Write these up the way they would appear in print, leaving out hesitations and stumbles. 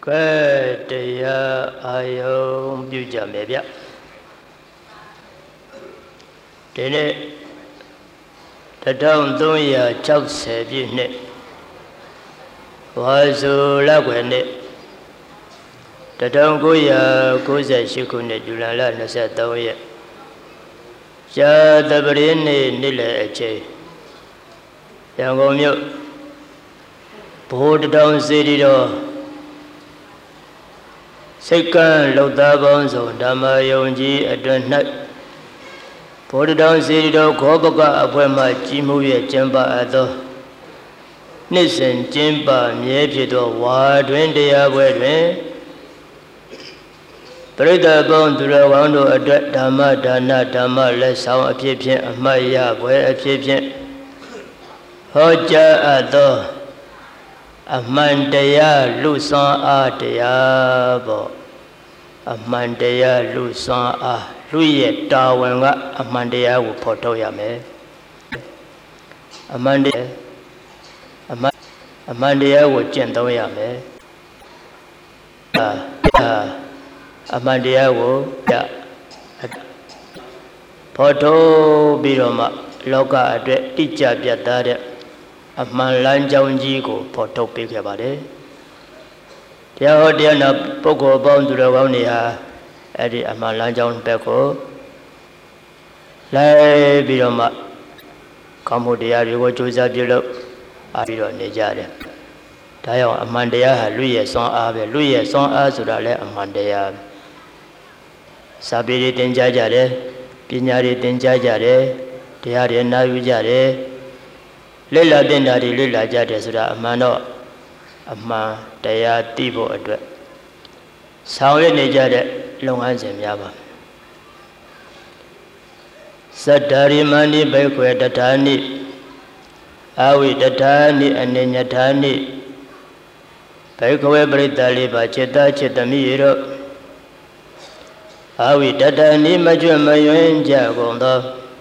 ကဲတရားအာယုံပြုကြမယ်ဗျဒီနေ့1360ပြည့်နှစ်ဝါဆိုလကွယ်နှစ်1998ခုနှစ်ဇူလိုင်လ23ရက်ရှားတပရင်းနေ့လယ်အချိန်ရန်ကုန်မြို့ဘိုးတောင်စီရီတော်စိတ်ကံလောက်သားပေါင်းစုံဓမ္မယုံကြည်အတွင်၌ဘိုးတောင်စီရီတော်ခောပကအဖွဲမှကြီးမှုရဲ့ကျင်းပအပ်သောနှစ်စဉ်ကျင်းပမြဲဖြစ်သောဝါတွင်တရားပွဲတွင်ပရိသတ်ပေါင်းသူတော်ကောင်းတို့အတွက်ဓမ္မဒါနဓမ္မလက်ဆောင်အဖြစ်ဖြင့်အမှတ်ရပွဲအဖြစ်ဖြင့်ဟောကြားအပ်သောအမှန်တရားလူစွမ်းအားတရားပေါ့အမှန်တရားလူစွမ်းအားလူရဲ့တာဝန်ကအမှန်တရားကိုဖော်ထုတ်ရမယ်အမှန်တရားကိုကျင့်သုံးရမယ်အမှန်တရားကိုဖော်ထုတ်ပြီးတော့မှလောကအတွက်တိကျပြတ်သားတဲ့အမှန်လမ်းကြောင်းကြီးကိုဖော်ထုတ်ပေးခဲ့ပါတယ်တရားဟောတရားနာပုဂ္ဂိုလ်ပေါင်းသူတော်ကောင်းတွေဟာအဲ့ဒီအမှန်လမ်းကြောင်းဘက်ကိုလိုက်ပြီးတော့မှကောင်းမှုတရားတွေကိုကြိုးစားပြုလုပ်အားပြီးတော့နေကြတယ်ဒါကြောင့်အမှန်တရားဟာလူရဲ့စွမ်းအားပဲလူရဲ့စွမ်းအားဆိုတာလည်းအမှန်တရားပဲစာပေတွေသင်ကြားကြတယ်ပညာတွေသင်ကြားကြတယ်တရားတွေနာယူကြတယ်လေ့လာသင်တာတွေလေ့လာကြတယ်ဆိုတာအမှန်တော့အမှန်တရားသိဖို့အတွက်ဆောင်ရွက်နေကြတဲ့လုပ်ငန်းစဉ်များပါသတ္တရိမဏိဘိက္ခွေတထာနိအဝိတထာနိအနိညထာနိဘိက္ခွေပရိသတ်လေးပါจิตတจิตသမီးတို့အဝိတထာနိမကျွတ်မယွင်းကြကုန်သော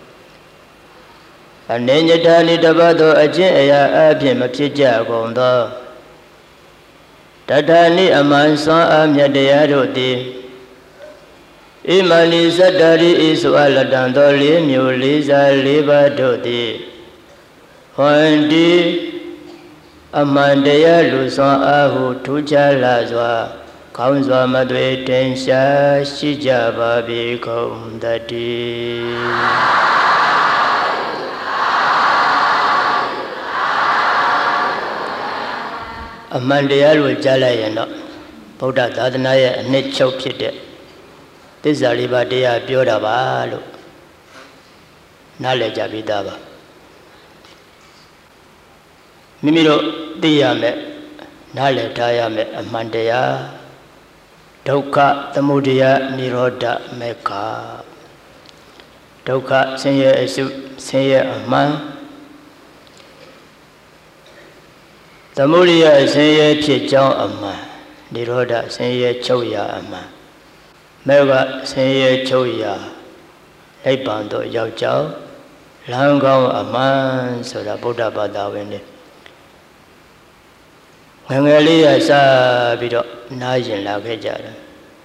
အနေညထာနိတပတ်သောအကျင့်အရာအပြင်မဖြစ်ကြကုန်သောတထာနိအမှန်စွမ်းအားမြတ်တရားတို့သည်ဣမဏိသတ္တရိဤဆိုအပ်လက်တံသောလေးမျိုးလေးစားလေးပါးတို့သည်ဟွန်ဒီအမှန်တရားလူစွမ်းအားဟုထူးခြားလာစွာကောင်းစွာမသွေတင်ရှားရှိကြပါပြီကုန်တည်းအမှန်တရားကိုကြားလိုက်ရင်တော့ဗုဒ္ဓသာသနာရဲ့အနှစ်ချုပ်ဖြစ်တဲ့သစ္စာလေးပါးတရားပြောတာပါလို့နားလည်ကြပြီးသားပါမိမိတို့သိရမယ်နားလည်ထားရမယ်အမှန်တရားဒုက္ခသမုဒယនិရောဓမေက္ခဒုက္ခဆင်းရဲအစုဆင်းရဲအမှန်သမုဒယဆင်းရဲဖြစ်ကြောင်းအမှန်និရောဓဆင်းရဲချုပ်ရာအမှန်မေဃဆင်းရဲချုပ်ရာနိဗ္ဗာန်သို့ရောက်ကြောင်းလမ်းကောင်းအမှန်ဆိုတာဗုဒ္ဓဘာသာဝင်တွေငယ်လေးရစပြီးတော့နားရင်လာခဲ့ကြတယ်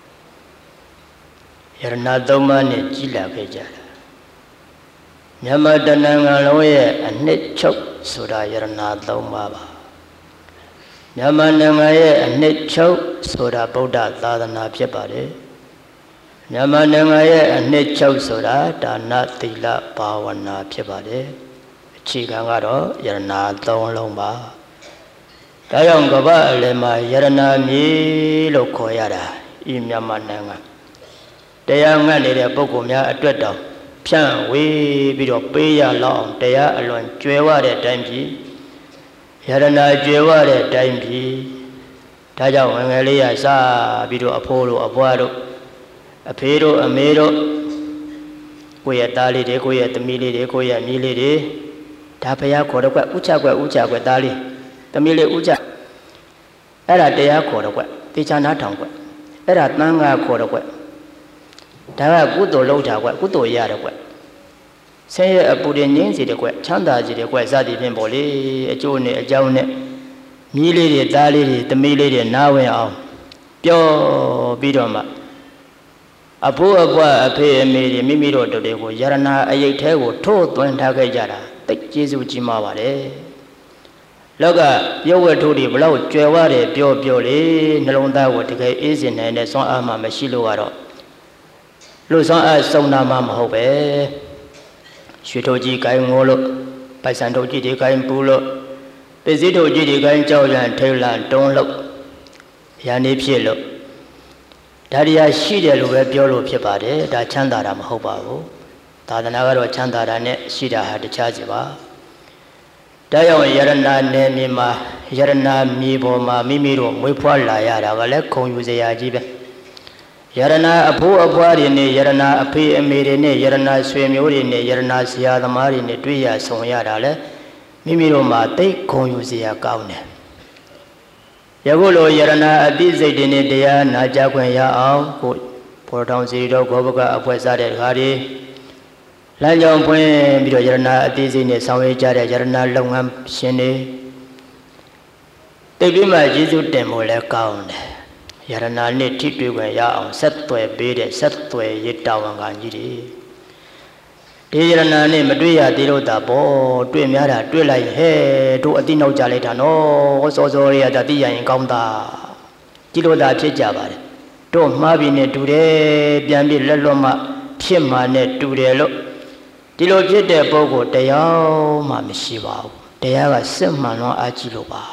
ယရဏသုံးပါးနဲ့ကြီးလာခဲ့ကြတယ်မြန်မာတဏ္ဍာငါလုံးရဲ့အနှစ်ချုပ်ဆိုတာယရဏသုံးပါးပါမြန်မာနိုင်ငံရဲ့အနှစ်ချုပ်ဆိုတာဗုဒ္ဓသာသနာဖြစ်ပါတယ်မြန်မာနိုင်ငံရဲ့အနှစ်ချုပ်ဆိုတာဒါနသီလဘာဝနာဖြစ်ပါတယ်အခြေခံကတော့ယရဏသုံးလုံးပါဒါကြောင့်ကမ္ဘာအလယ်မှာယရဏမြေလို့ခေါ်ရတာဤမြန်မာနိုင်ငံတရားငတ်နေတဲ့ပုဂ္ဂိုလ်များအတွက်တောင်ဖြန့်ဝေးပြီးတော့ပေးရလောက်အောင်တရားအလွန်ကျွယ်ဝတဲ့အတိုင်းပြည်ယရဏကျွယ်ဝတဲ့အတိုင်းပြည်ဒါကြောင့်ငယ်လေးရစပြီးတော့အဖိုးတို့အဘွားတို့အဖေတို့အမေတို့ကိုယ့်ရဲ့သားလေးတွေကိုယ့်ရဲ့သမီးလေးတွေကိုယ့်ရဲ့မြေးလေးတွေဒါဘုရားခေါ်တော့ကွဥချကွသားလေးသမီးလေးဥချအဲ့ဒါတရားခေါ်တော့ကွတေချာနာထောင်ကွအဲ့ဒါသံဃာခေါ်တော့ကွဒါကကုသိုလ်လုပ်တာကွကုသိုလ်ရတော့ကွဆင်းရဲအပူတွေငြင်းစီတယ်ကွချမ်းသာစီတယ်ကွစသည်ဖြင့်ပေါ့လေအကျိုးနဲ့အကြောင်းနဲ့မြေးလေးတွေသားလေးတွေသမီးလေးတွေနားဝင်အောင်ပြောပြီးတော့မှအဖိုးအဖွားအဖေအမေတွေမိမိတို့တို့တွေကိုယရနာအယိတ်ထဲကိုထိုးသွင်းထားခဲ့ကြတာသိကျေးဇူးကြီးမားပါတယ်လောကပြောဝတ်ထိုးတွေဘလောက်ကြွယ်ဝတယ်ပြောလေနှလုံးသားကိုတကယ်အေးစင်နိုင်တဲ့စွမ်းအားမှမရှိလို့ကတော့လူစွမ်းအားစုံနာမှမဟုတ်ပဲရွှေထုတ်ကြီးကိုင်းငိုလို့ပိုက်ဆံထုတ်ကြီးတွေကိုင်းပူလို့ပစ္စည်းထုတ်ကြီးတွေကိုင်းကြောက်ရန်ထိတ်လန့်တုံးလို့ရန်နေဖြစ်လို့ဒါတရားရှိတယ်လို့ပဲပြောလို့ဖြစ်ပါတယ်ဒါချမ်းသာတာမဟုတ်ပါဘူးသာသနာကတော့ချမ်းသာတာနဲ့ရှိတာဟာတခြားစီပါဒါကြောင့်ယရနာနယ်မြေမှာယရနာမြေပေါ်မှာမိမိတို့မွေးဖွားလာရတာကလည်းခုံယူစရာကြီးပဲယရနာအဖိုးအဖွားတွေနဲ့ယရနာအဖေအမေတွေနဲ့ယရနာဆွေမျိုးတွေနဲ့ယရနာဆရာသမားတွေနဲ့တွေ့ရဆုံရတာလည်းမိမိတို့မှာသိခုံယူစရာကောင်းတယ်ယခုလိုယရနာအတိစိတ်တွေနဲ့တရားနာကြားခွင့်ရအောင်ကိုဘောထောင်စီတော်ဂောဘကအဖွဲစားတဲ့ခါတွေလမ်းကြောင်းဖွင့်ပြီးတော့ယရနာအတိစိတ်နဲ့ဆောင်ရွက်ကြတဲ့ယရနာလုပ်ငန်းရှင်တွေတိတ်ပြီးမှကျေးဇူးတင်ဖို့လည်းကောင်းတယ်ယရနာနဲ့ထိတွေ့ခွင့်ရအောင်ဆက်သွယ်ပေးတဲ့ဆက်သွယ်ရတာဝန်ခံကြီးတွေဒီယရနာနဲ့မတွေ့ရသေးလို့တာပေါ့တွေ့များတာတွေ့လိုက်ဟဲ့တို့အတိနောက်ကြလိုက်တာနော်စောစောရတာသိရရင်ကောင်းတာဒီလိုတာဖြစ်ကြပါတယ်တို့မှားပြီးနဲ့တူတယ်ပြန်ပြီးလက်လွတ်မှဖြစ်မှနဲ့တူတယ်လို့ဒီလိုဖြစ်တဲ့ပုဂ္ဂိုလ်တရားမှမရှိပါဘူးတရားကစစ်မှန်လွန်အားကြီးလို့ပါ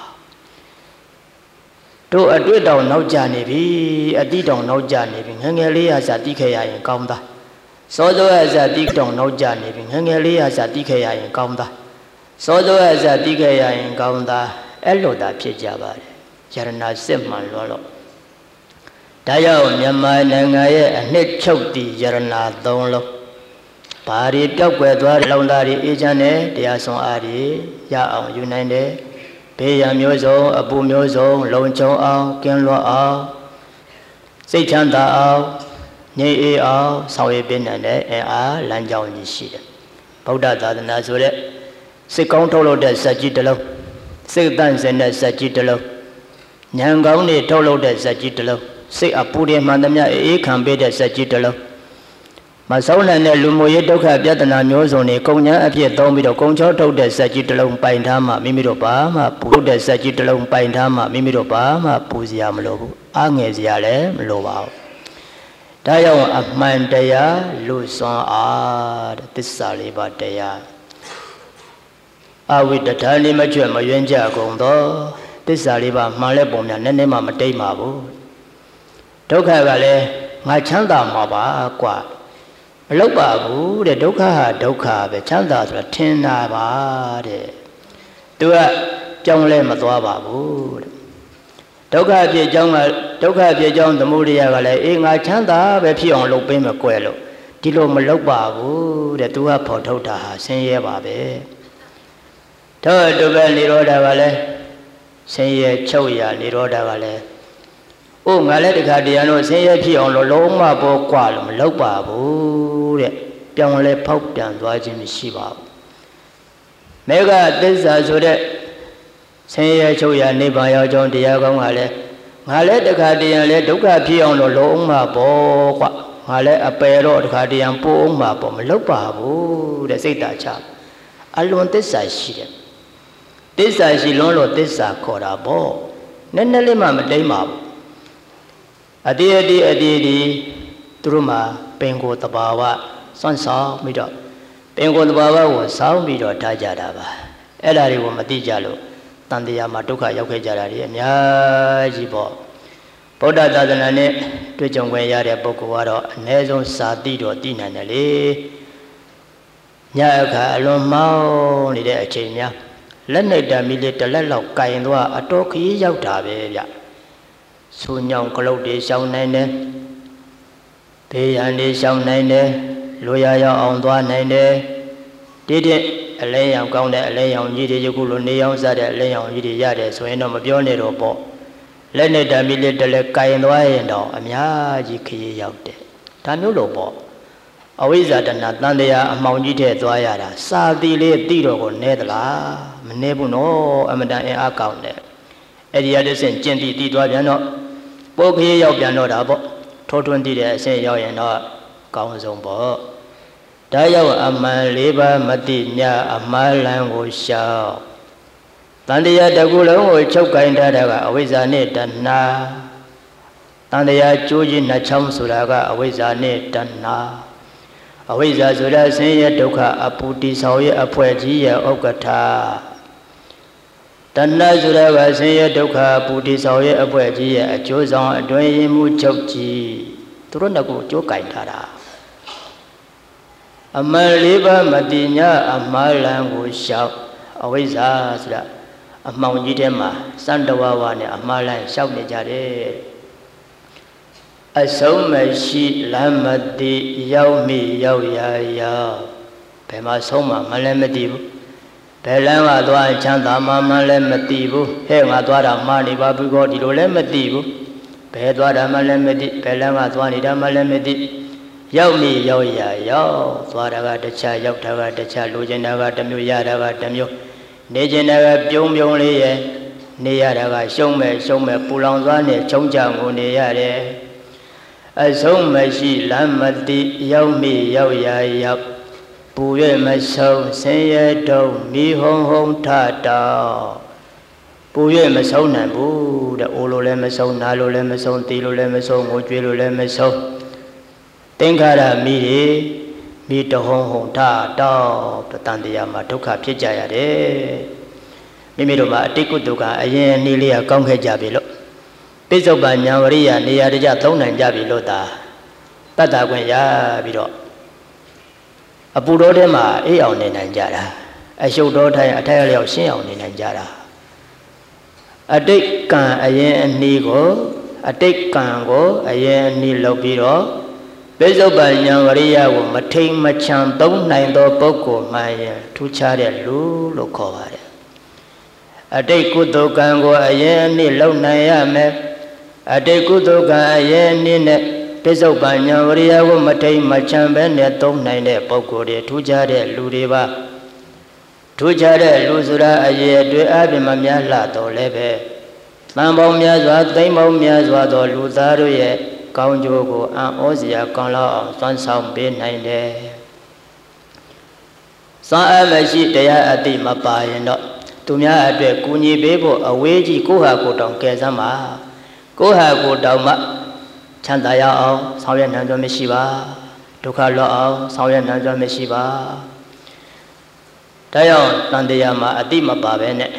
တို့အတွေ့တောင်နောက်ကျနေပြီအတိတောင်နောက်ကျနေပြီငငယ်လေးရစာတိခဲ့ရရင်ကောင်းတာစောစောရစာတိတောင်နောက်ကျနေပြီငငယ်လေးရစာတိခဲ့ရရင်ကောင်းတာစောစောရစာတိခဲ့ရရင်ကောင်းတာအဲ့လိုသာဖြစ်ကြပါတယ်ယရနာစစ်မှန်လွန်လို့ဒါကြောင့်မြန်မာနိုင်ငံရဲ့အနှစ်ချုပ်တည်ယရနာ၃လုံးဘာတွေပြောက်ွယ်သွားတဲ့လောင်သားတွေအေးချမ်းတဲ့တရားစွန်အားတွေရအောင်ယူနိုင်တယ်ဘေးရန်မျိုးစုံအပူမျိုးစုံလုံခြုံအောင်ကင်းလွတ်အောင်စိတ်ချမ်းသာအောင်ငြိမ်အေးအောင်ဆောင်ရွက်ပေးနိုင်တဲ့အင်အားလမ်းကြောင်းကြီးရှိတယ်ဗုဒ္ဓသာသနာဆိုတဲ့စိတ်ကောင်းထုတ်လုပ်တဲ့စက်ကြီးတစ်လုံးစိတ်တန့်စင်တဲ့စက်ကြီးတစ်လုံးဉာဏ်ကောင်းတွေထုတ်လုပ်တဲ့စက်ကြီးတစ်လုံးစိတ်အပူတွေမှန်သမျှအေးခံပေးတဲ့စက်ကြီးတစ်လုံးမဆုံးနိုင်တဲ့လူမျိုးရေးဒုက္ခပြဿနာမျိုးစုံတွေကုန်ညာအဖြစ်သုံးပြီးတော့ကုံချောထုတ်တဲ့စက်ကြီးတစ်လုံးပိုင်ထားမှမိမိတို့ဘာမှပူတဲ့စက်ကြီးတစ်လုံးပိုင်ထားမှမိမိတို့ဘာမှပူစရာမလိုဘူးအားငယ်စရာလည်းမလိုပါဘူးဒါကြောင့်အမှန်တရားလူစွမ်းအားတဲ့သစ္စာလေးပါးတရားအဝိတ္ထာနိမကျွတ်မယွင်းကြကုန်သောသစ္စာလေးပါးမှန်လဲပုံများနည်းနည်းမှမတိတ်ပါဘူးဒုက္ခကလည်းငါချမ်းသာမှာပါကွာမလောက်ပါဘူးတဲ့ဒုက္ခဟာဒုက္ခပဲချမ်းသာဆိုတာထင်တာပါတဲ့သူကကြောင်းလဲမသွားပါဘူးတဲ့ဒုက္ခဖြစ်ကြောင်းကဒုက္ခဖြစ်ကြောင်းသမုဒယကလည်းအေးငါချမ်းသာပဲဖြစ်အောင်လုပ်ပေးမယ်ကွယ်လို့ဒီလိုမလောက်ပါဘူးတဲ့သူကဖော်ထုတ်တာဟာဆင်းရဲပါပဲတော့သူပဲនិရောဓကလည်းဆင်းရဲချုပ်ရនិရောဓကလည်းအိုးငါလည်းတခါတည်းရတော့ဆင်းရဲဖြစ်အောင်လို့လုံးမပေါ်กว่าလို့မလောက်ပါဘူးတဲ့ပြောင်းလဲဖောက်ပြန်သွားခြင်းမရှိပါဘူးမေဃသစ္စာဆိုတဲ့ဆင်းရဲချုပ်ရနိဗ္ဗာန်ရောက်ကြောင်းတရားကောင်းကလည်းငါလည်းတခါတည်းရလဲဒုက္ခဖြစ်အောင်လို့လုံးမပေါ်กว่าငါလည်းအပယ်တော့တခါတည်းရပိုးအောင်မှာပေါ်မလောက်ပါဘူးတဲ့စိတ်ဓာတ်ချအလွန်သစ္စာရှိတယ်သစ္စာရှိလွန်းလို့သစ္စာခေါ်တာပေါ့နည်းနည်းလေးမှမတိမ်ပါဘူးအတိအတိသူတို့မှာပင်ကိုယ်တဘာဝစွန့်ဆောင်ပြီးတော့ပင်ကိုယ်တဘာဝကိုစောင်းပြီးတော့ထားကြတာပါအဲ့ဒါတွေကိုမသိကြလို့တန်တရားမှာဒုက္ခရောက်ခဲ့ကြတာတွေအများကြီးပေါ့ဗုဒ္ဓသာသနာနဲ့တွေ့ကြုံခွင့်ရတဲ့ပုဂ္ဂိုလ်ကတော့အ ਨੇ ဆုံးစာတိတော့သိနိုင်တယ်လေညအခါအလွန်မောင်းနေတဲ့အချိန်များလက်နဲ့တံမီလေးတစ်လက်လောက်ကင်သွားအတော်ခရီးရောက်တာပဲဗျဆူညောင်ကလုတ်တွေရှောင်းနိုင်တယ်ဘေးရန်တွေရှောင်းနိုင်တယ်လူရရောက်အောင်သွားနိုင်တယ်တိတဲ့အလဲရောင်ကောင်းတဲ့အလဲရောင်ကြီးတွေယခုလိုနေရောင်စားတဲ့အလဲရောင်ကြီးတွေရတယ်ဆိုရင်တော့မပြောနဲ့တော့ပေါ့လက်နဲ့တံမီလေးတစ်လက်ကင်သွားရင်တော့အများကြီးခရီးရောက်တယ်ဒါမျိုးလို့ပေါ့အဝိဇ္ဇာတဏ္ဍတန်တရားအမှောင်ကြီးထဲသွားရတာစာတိလေးတိတော့ကိုနဲသလားမနဲဘူးနော်အမတန်အင်အားကောင်းတယ်အဲ့ဒီရတဲ့ဆင့်ကျင့်တိသွားပြန်တော့ပုတ်ခေးရောက်ပြန်တော့တာပေါ့ထိုးထွင်းတည်တဲ့အဆင့်ရောက်ရင်တော့ကောင်းဆုံးပေါ့ဒါရောက်အမှန်၄ပါးမတိညအမှားလန်းကိုရှောက်တန်တရားတစ်ခုလုံးကိုချုပ်ကင်ထားတာကအဝိဇ္ဇာနဲ့တဏှာတန်တရားကျိုးကြီးနှစ်ချောင်းဆိုတာကအဝိဇ္ဇာနဲ့တဏှာအဝိဇ္ဇာဆိုတာဆင်းရဲဒုက္ခအပူတည်ဆောင်ရဲ့အဖွဲ့ကြီးရဲ့ဥက္ကဋ္ဌတဏှာဆိုတာကဆင်းရဲဒုက္ခအပူတည်ဆောင်ရဲ့အဖွဲ့ကြီးရဲ့အကျိုးဆောင်အတွင်းရင်မှုချုပ်ကြီးသူတို့နှစ်ခုကျိုးကင်ထားတာအမှန်၄ပါးမတိညအမှားလန်းကိုရှောက်အဝိဇ္ဇာဆိုတာအမှောင်ကြီးထဲမှာစံတဝဝနဲ့အမှားလန်းရှောက်နေကြတယ်အဆုံးမရှိလမ်းမတိရောက်မိရောက်ရရောက်ဘယ်မှာဆုံးမှမလည်းမသိဘူးဘယ်လမ်းကသွားချမ်းသာမှလည်းမသိဘူးဟဲ့ငါသွားတာမှားနေပါဘူးကောဒီလိုလည်းမသိဘူးဘယ်သွားတာမှလည်းမသိဘယ်လမ်းကသွားနေတာမှလည်းမသိရောက်မိရောက်ရရောက်သွားတာကတခြားရောက်တာကတခြားလိုချင်တာကတစ်မျိုးရတာကတစ်မျိုးနေချင်တာကပြုံးပြုံးလေးရဲ့နေရတာကရှုံးမဲ့ပူလောင်သွားနဲ့ချုံကြငုံနေရတယ်အဆုံးမရှိလမ်းမတိရောက်မိရောက်ရရောက်ပူ၍မဆုံးဆင်းရဲတုံးမိဟုံဟုံထတောပူ၍မဆုံးနိုင်ဘူးတဲ့အိုလိုလည်းမဆုံးနာလိုလည်းမဆုံးတီလိုလည်းမဆုံးငိုကြွေးလိုလည်းမဆုံးသင်္ခါရမိတွေမိတဟုံဟုံထတောတန်တရားမှာဒုက္ခဖြစ်ကြရတယ်မိမိတို့မှာအတိတ်ကုတုကအရင်အနည်းလေးကကောင်းခဲ့ကြပြီလို့ပိဿုပညာဝရိယနေရာတကျသုံးနိုင်ကြပြီလို့သာတတ်တာခွင့်ရပြီးတော့အပူတော်ထဲမှာအေးအောင်နေနိုင်ကြတာအရှုပ်တော်ထိုင်အထိုက်အလျောက်ရှင်းအောင်နေနိုင်ကြတာအတိတ်ကံအရင်အနည်းကိုအတိတ်ကံကိုအရင်အနည်းလုပ်ပြီးတော့ပိဿုပညာဝရိယကိုမထိန်မချန်သုံးနိုင်သောပုဂ္ဂိုလ်မှရင်ထူးခြားတဲ့လူလို့ခေါ်ပါတယ်အတိတ်ကုသိုလ်ကံကိုအရင်အနည်းလုပ်နိုင်ရမယ်အတိတ်ကုသိုလ်ကံအရင်အနည်းနဲ့ပိဿုပညာဝရိယကိုမထိန်မချန်ပဲနဲ့သုံးနိုင်တဲ့ပုဂ္ဂိုလ်တွေထူးခြားတဲ့လူတွေပါထူးခြားတဲ့လူဆိုတာအရေးအတွေ့အပြင်မများလှတော့လည်းပဲတန်ပေါင်းများစွာသိမ့်ပေါင်းများစွာသောလူသားတို့ရဲ့ကောင်းကျိုးကိုအံ့ဩစရာကောင်းလောက်အောင်စွမ်းဆောင်ပေးနိုင်တယ်။စွမ်းအားမရှိတရားအတိမပါရင်တော့သူများအတွက်ကူညီပေးဖို့အဝေးကြီးကိုဟာကိုတောင်ကဲစမ်းပါကိုဟာကိုတောင်မှချမ်းသာရအောင်ဆောင်ရွက်နိုင်စွမ်းမရှိပါဒုက္ခလွတ်အောင်ဆောင်ရွက်နိုင်စွမ်းမရှိပါဒါကြောင့်တန်တရားမှာအတိမပါပဲနဲ့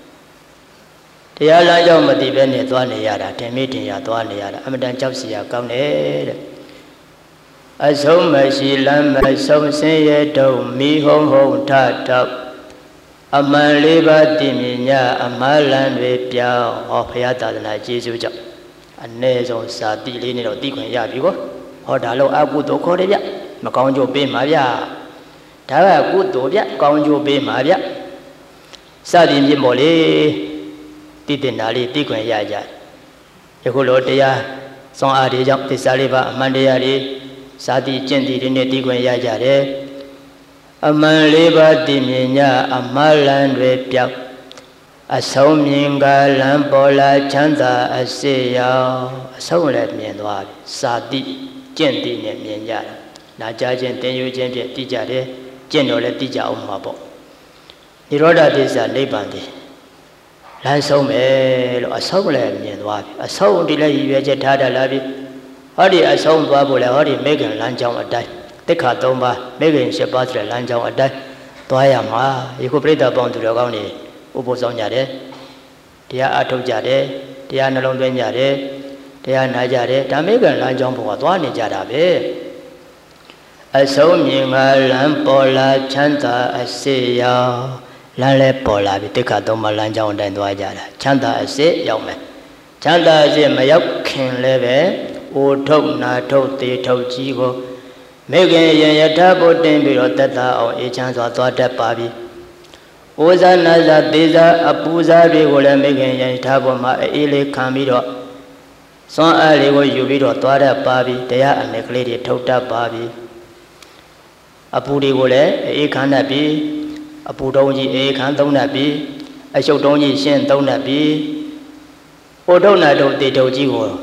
တရားလမ်းကြောင်းမသိပဲနဲ့သွားနေရတာတင်မေ့တင်ရသွားနေရတာအမတန်ကြောက်စရာကောင်းတယ်တဲ့အဆုံးမရှိလမ်းမဆုံးဆင်းရဲတုံးမိဟုံဟုံထတောက်အမှန်လေးပါးတည်မြင်ညအမှားလန်းတွေပြောင်းဟောဘုရားသာသနာကျေးဇူးကြောင့်အ ਨੇ ဆုံးစာတိလေးနဲ့တော့သိခွင့်ရပြီကောဟောဒါလို့အကုသိုလ်ခေါ်တယ်ဗျမကောင်းကျိုးပေးမှာဗျဒါကကုသိုလ်ဗျကောင်းကျိုးပေးမှာဗျစသည်ဖြင့်ပေါ့လေတည်တင်တာလေးသိခွင့်ရကြယခုလိုတရားစွမ်းအားတွေကြောင့်သစ္စာလေးပါအမှန်တရားတွေစာတိကျင့်တည်တွေနဲ့သိခွင့်ရကြတယ်အမှန်လေးပါတည်မြင်ညအမှားလန်းတွေပြောက်အဆုံးမြင်ကလမ်းပေါ်လာချမ်းသာအစေရောအဆုံးလည်းမြင်သွားပြီစာတိကျင့်တည်နဲ့မြင်ကြတာနာကြားခြင်းသင်ယူခြင်းဖြင့်သိကြတယ်ကျင့်တော့လည်းသိကြအောင်မှာပေါ့နိရောဓသစ္စာနိဗ္ဗာန်တည်းလမ်းဆုံးပဲလို့အဆုံးလည်းမြင်သွားပြီအဆုံးဒီလည်းရည်ရွယ်ချက်ထားတတ်လာပြီဟောဒီအဆုံးသွားဖို့လည်းဟောဒီမေခင်လမ်းကြောင်းအတိုင်းတိက္ခာ၃ပါးမေခင်၈ပါးဆိုတဲ့လမ်းကြောင်းအတိုင်းသွားရမှာယခုပြိဿပေါင်းသူတော်ကောင်းတွေဥပုသ်ဆောင်ကြတယ်တရားအထုတ်ကြတယ်တရားနှလုံးသွင်းကြတယ်တရားနာကြတယ်ဒါမေခင်လမ်းကြောင်းဘုရားသွားနေကြတာပဲအဆုံးမြင်ကလမ်းပေါ်လာချမ်းသာအစေရောလမ်းလဲပေါ်လာပြီတိက္ခာ၃ပါးလမ်းကြောင်းအတိုင်းသွားကြတာချမ်းသာအစေရောက်မယ်ချမ်းသာအစေမရောက်ခင်လည်းပဲအိုထုတ်နာထုတ်သေးထုတ်ကြီးကိုမေခင်ယယထဘုတင်ပြီးတော့တက်တာအောင်အေးချမ်းစွာသွားတတ်ပါပြီ။ဩဇာနာဇာသေဇာအပူဇာတွေကိုလည်းမေခင်ယယထဘုမှာအေးလေးခံပြီးတော့စွမ်းအားလေးကိုယူပြီးတော့သွားတတ်ပါပြီ။တရားအနယ်ကလေးတွေထုတ်တတ်ပါပြီ။အပူတွေကိုလည်းအေးခံတတ်ပြီ။အပူတုံးကြီးအေးခံသုံးတတ်ပြီ။အရှုပ်တုံးကြီးရှင်းသုံးတတ်ပြီ။ဩထုတ်နာထုတ်တေထုတ်ကြီးကို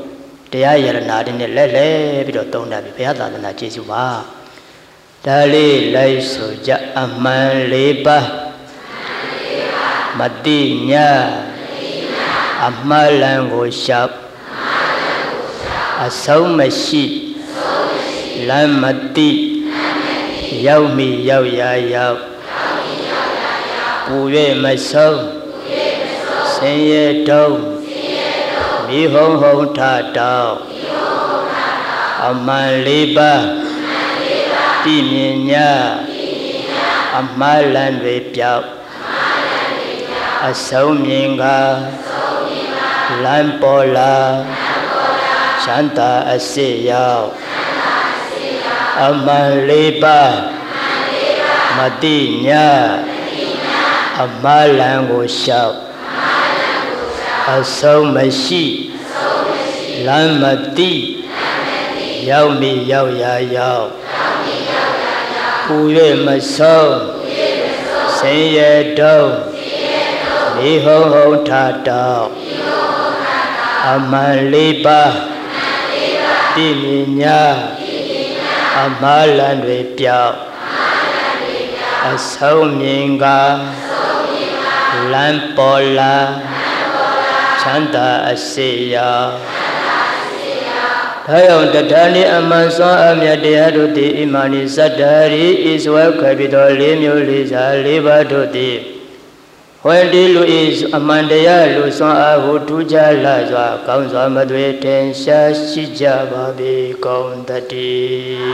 တရားယရနာတွေနဲ့လက်လဲပြီးတော့သုံးတာပြီဘုရားသာသနာကျေးဇူးပါဒါလေးလိုက်ဆိုကြအမှန်၄ပါးမတိညာအမှန်လန်ကိုရှောက်အဆုံးမရှိလမ်းမတိရောက်မိရောက်ရာရောက်ပူ၍မဆုံးဆင်းရဲတုံးမိဟုံဟုံထတောင်းအမှန်၄ပါးတိမြင်ညာအမှားလန်းတွေပြောက်အဆုံးမြင်ကလမ်းပေါ်လာချမ်းသာအစစ်ရောက်အမှန်၄ပါးမတိညာအမှားလန်းကိုရှောက်အဆုံးမရှိလမ်းမတိရောက်မိရောက်ရာရောက်ပူ၍မဆုံးဆင်းရဲတုံးမိဟုံဟုံထတောင်းအမှန်၄ပါးတိမြင်ညာအမှားလန်းတွေပြောက်အဆုံးမြင်ကလမ်းပေါ်လာချမ်းသာအစစ်ရောက်ဒါကြောင့်တထာနိအမှန်စွမ်းအမြတ်တရားတို့သည်ဣမာနိသတ္တရိဤစွဲခွဲပြီးသော၄မျိုး၄စား၄ပါးတို့သည်ဝေတိလူဤအမှန်တရားလူစွမ်းအားကိုထူးခြားလာစွာကောင်းစွာမသွေထင်ရှားရှိကြပါပေကုန်သတည်း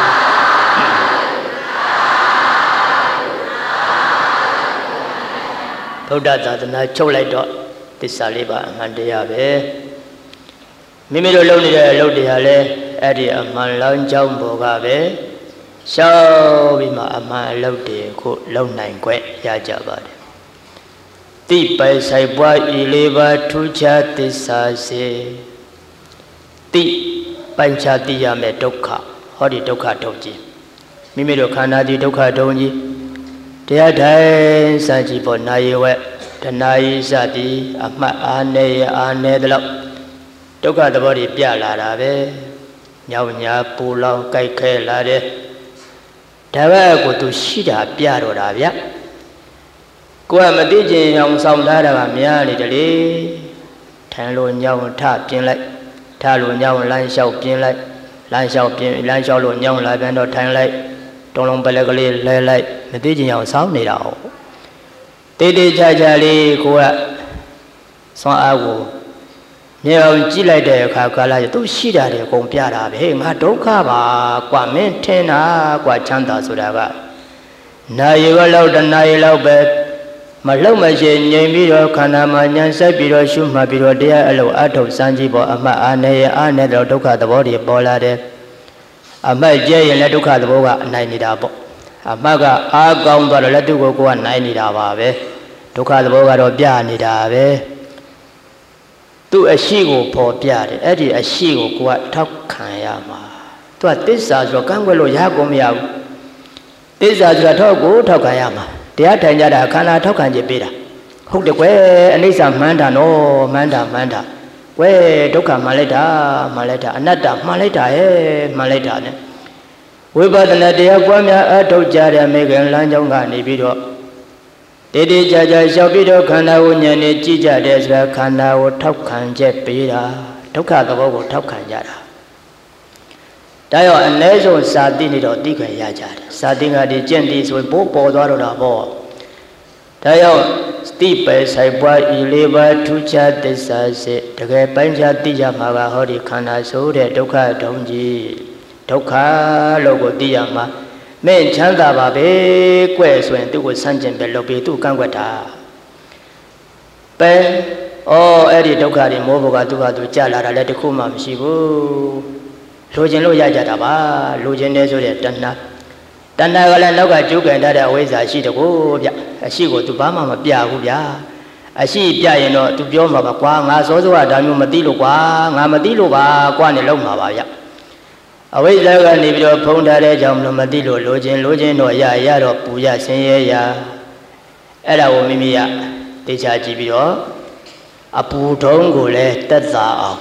ဗုဒ္ဓသာသနာချုပ်လိုက်တော့သစ္စာ၄ပါးအမှန်တရားပဲမိမိတို့လုပ်နေတဲ့အလုပ်တွေဟာလည်းအဲ့ဒီအမှန်လမ်းကြောင်းပေါ်ကပဲရှောက်ပြီးမှအမှန်အလုပ်တွေကိုလုပ်နိုင်ခွင့်ရကြပါတယ်တိပိုင်ဆိုင်ပွားဤ၄ပါးထူးခြားသစ္စာစေတိပိုင်ခြားသိရမယ်ဒုက္ခဟောဒီဒုက္ခဒုံကြီးမိမိတို့ခန္ဓာဒီဒုက္ခဒုံကြီးတရားထိုင်စကြည့်ပေါ်နာယဝဲတဏှာဤစသည်အမှတ်အာနေရအာနေသလောက်ဒုက္ခသဘောတွေပြလာတာပဲညောင်ညာပူလောင်ကြိုက်ခဲလာတယ်ဒါပဲကိုသူရှိတာပြတော့တာဗျကိုကမသိချင်အောင်ဆောင်ထားတာကများနေတယ်လေထိုင်လို့ညောင်ထပြင်းလိုက်ထလို့ညောင်လမ်းလျှောက်ပြင်းလိုက်လမ်းလျှောက်ပြင်းလမ်းလျှောက်လို့ညောင်လာပြန်တော့ထိုင်လိုက်တုံးလုံးပလက်ကလေးလဲလိုက်မသိချင်အောင်ဆောင်နေတာဟုတ်တေးတေးချာချာလေးကိုကစွမ်းအားကိုမြေအောင်ကြည့်လိုက်တဲ့အခါကာလကျသူရှိတာတွေအကုန်ပြတာပဲငါဒုက္ခပါကွာမင်းထင်တာကွာချမ်းသာဆိုတာကနာရီဝလောက်တနာရီလောက်ပဲမလှုပ်မရှိငြိမ်ပြီးတော့ခန္ဓာမှာဉာဏ်ဆက်ပြီးတော့ရှုမှတ်ပြီးတော့တရားအလုပ်အထုတ်စမ်းကြည့်ပေါ်အမှတ်အာနေရအာနေတော့ဒုက္ခသဘောတွေပေါ်လာတယ်အမှတ်ကျဲရင်လည်းဒုက္ခသဘောကအနိုင်နေတာပေါ့အမှတ်ကအားကောင်းသွားတော့လည်းသူ့ကိုယ်ကနိုင်နေတာပါပဲဒုက္ခသဘောကတော့ပြနေတာပဲသူ့အရှိကိုပေါ်ပြတယ်အဲ့ဒီအရှိကိုကိုကထောက်ခံရမှာသူကသစ္စာဆိုတော့ကန့်ကွက်လို့ရကုန်မရဘူးသစ္စာဆိုတာထောက်ကိုထောက်ခံရမှာတရားထိုင်ကြတာခန္ဓာထောက်ခံခြင်းပေးတာဟုတ်တယ်ကွယ်အနိစ္စမှန်းတာနော်မှန်းတာကွယ်ဒုက္ခမှန်လိုက်တာအနတ္တမှန်လိုက်တာရဲ့မှန်လိုက်တာ ਨੇ ဝိပဿနာတရားပွားများအထုတ်ကြတဲ့မေခင်လမ်းကြောင်းကနေပြီးတော့တေးတေးကြကြလျှောက်ပြီးတော့ခန္ဓာကိုဉာဏ်နဲ့ကြည့်ကြတဲ့ဆိုတာခန္ဓာကိုထောက်ခံချက်ပေးတာဒုက္ခသဘောကိုထောက်ခံကြတာဒါရောအ ਨੇ ဆုံးစာသိနေတော့သိခံရကြတယ်စာသိကတည်းကျင့်သည်ဆိုရင်ပို့ပေါ်သွားတော့တာပေါ့ဒါရောတိပဲဆိုင်ပွားဤလေးပါးထူးခြားသစ္စာစေတကယ်ပိုင်းခြားသိကြမှာကဟောဒီခန္ဓာဆိုတဲ့ဒုက္ခဒုံကြီးဒုက္ခလို့ကိုသိရမှာမင်းချမ်းသာပါပဲကွဲ့ဆိုရင်သူ့ကိုဆန့်ကျင်ပဲလုပ်ပြီးသူ့ကန့်ကွက်တာပဲအဲ့ဒီဒုက္ခတွေမိုးဘုကသူကသူကြာလာတာလည်းတခုမှမရှိဘူးလိုချင်လို့ရကြတာပါလိုချင်နေဆိုတဲ့တဏှာကလည်းနောက်ကကျုပ်ကန်တတ်တဲ့အဝိဇ္ဇာရှိတကူဗျအရှိကိုသူဘာမှမပြဘူးဗျအရှိပြရင်တော့သူပြောမှာပါကွာငါစောစောကဒါမျိုးမသိလို့ကွာငါမသိလို့ပါကွာနဲ့လောက်မှာပါဗျအဝိဇ္ဇာကနေပြီးတော့ဖုံးထားတဲ့ကြောင့်မသိလို့လိုချင်တော့ရတော့ပူရဆင်းရဲရအဲ့ဒါကိုမိမိကတေချာကြည့်ပြီးတော့အပူထုံးကိုလည်းတက်သာအောင်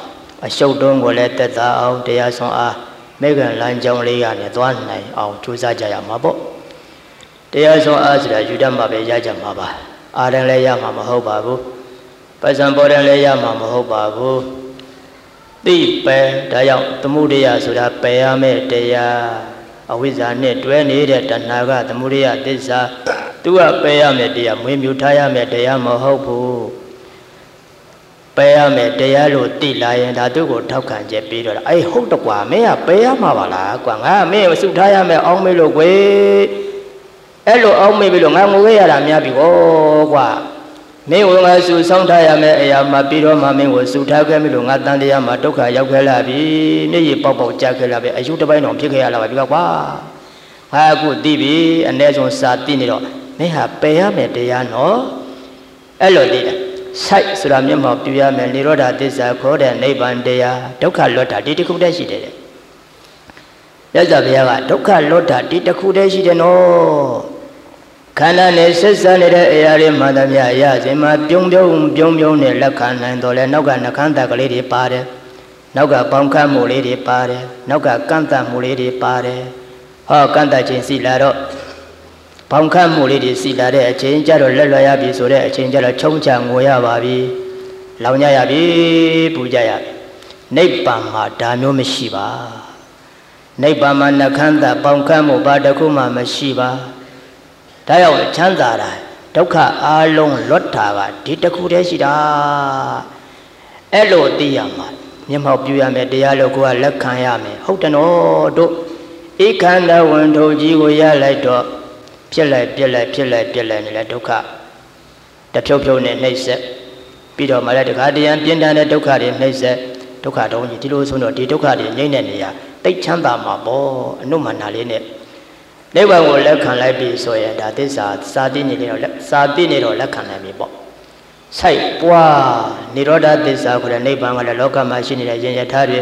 အရှုပ်တုံးကိုလည်းတက်တာအောင်တရားဆုံးအားမိခင်လမ်းကြောင်းလေးရနဲ့သွားနိုင်အောင်ကြိုးစားကြရမှာပေါ့တရားဆုံးအားဆိုတာယူတတ်မှာပဲရကြမှာပါအားတယ်လည်းရမှာမဟုတ်ပါဘူးပဇံပေါ်တယ်လည်းရမှာမဟုတ်ပါဘူးသိပဲဒါကြောင့်သမှုတရားဆိုတာပယ်ရမယ့်တရားအဝိဇ္ဇာနဲ့တွဲနေတဲ့တဏှာကသမှုတရားသစ္စာသူကပယ်ရမယ့်တရားမွေးမြူထားရမယ့်တရားမဟုတ်ဘူးပယ်ရမယ်တရားလို့သိလာရင်ဒါသူ့ကိုထောက်ခံချက်ပြီးတော့အေးဟုတ်တကွာမင်းကပယ်ရမှာပါလားကွာငါမင်းစုထားရမယ်အောင်းမေးလို့ကွယ်အဲ့လိုအောင်းမေးပြီးလို့ငါငိုခဲ့ရတာများပြီဟောကွာမင်းဝင်ငါစုဆောင်းထားရမယ်အရာမှာပြီးတော့မှမင်းကိုစုထားခဲ့ပြီလို့ငါတန်တရားမှာဒုက္ခရောက်ခဲ့လာပြီမျက်ရည်ပေါက်ပေါက်ကြခဲ့လာပြီအယုတစ်ပိုင်းတော့ဖြစ်ခဲ့ရလာပါပြီကွာငါအခုသိပြီအ ਨੇ ဆုံးစာသိနေတော့မင်းဟာပယ်ရမယ်တရားနော်အဲ့လိုသိတယ်စိုက်ဆိုတာမျက်မှောက်ပြရမယ်និရောဓသစ္စာခေါ်တဲ့နိဗ္ဗာန်တရားဒုက္ခလွတ်တာဒီတစ်ခုတည်းရှိတယ်တဲ့မြတ်စွာဘုရားကဒုက္ခလွတ်တာဒီတစ်ခုတည်းရှိတယ်နော်ခန္ဓာနဲ့ဆက်စပ်နေတဲ့အရာတွေမှန်သမျှရစဉ်မှာပြုံးနဲ့လက်ခံနိုင်တော့လဲနောက်ကနှခမ်းတက်ကလေးတွေပါတယ်နောက်ကပေါင်းခတ်မှုလေးတွေပါတယ်နောက်ကကန့်တတ်မှုလေးတွေပါတယ်ဟောကန့်တတ်ခြင်းစီလာတော့ပေါင်းခတ်မှုလေးတွေစီလာတဲ့အချိန်ကျတော့လက်လွယ်ရပြီဆိုတဲ့အချိန်ကျတော့ချုံချငိုရပါပြီလောင်ကြရပြီပူကြရပြီနိဗ္ဗာန်မှာဒါမျိုးမရှိပါနိဗ္ဗာန်မှာနှခမ်းတပေါင်းခတ်မှုဘာတစ်ခုမှမရှိပါဒါကြောင့်ချမ်းသာတာဒုက္ခအလုံးလွတ်တာကဒီတစ်ခုတည်းရှိတာအဲ့လိုသိရမှာမျက်မှောက်ပြုရမယ်တရားလို့ကိုယ်ကလက်ခံရမယ်ဟုတ်တယ်နော်တို့ဧခန္ဓဝန်ထုံကြီးကိုရလိုက်တော့ဖြစ်လိုက်ပြက်လိုက်နေတဲ့ဒုက္ခတဖြုတ်ဖြုတ်နဲ့နှိမ့်ဆက်ပြီးတော့မှလည်းတခါတရံပြင်းထန်တဲ့ဒုက္ခတွေနှိမ့်ဆက်ဒုက္ခတုံးကြီးဒီလိုဆိုတော့ဒီဒုက္ခတွေငြိမ့်တဲ့နေရာတိတ်ချမ်းသာမှာပေါ့အနုမန္နာလေးနဲ့နိဗ္ဗာန်ကိုလက်ခံလိုက်ပြီဆိုရင်ဒါသစ္စာစာတိနေတော့လက်ခံနိုင်ပြီပေါ့စိုက်ပွားនិရောဓသစ္စာခေါ်တဲ့နိဗ္ဗာန်ကလည်းလောကမှာရှိနေတဲ့ယဉ်ယထာတွေ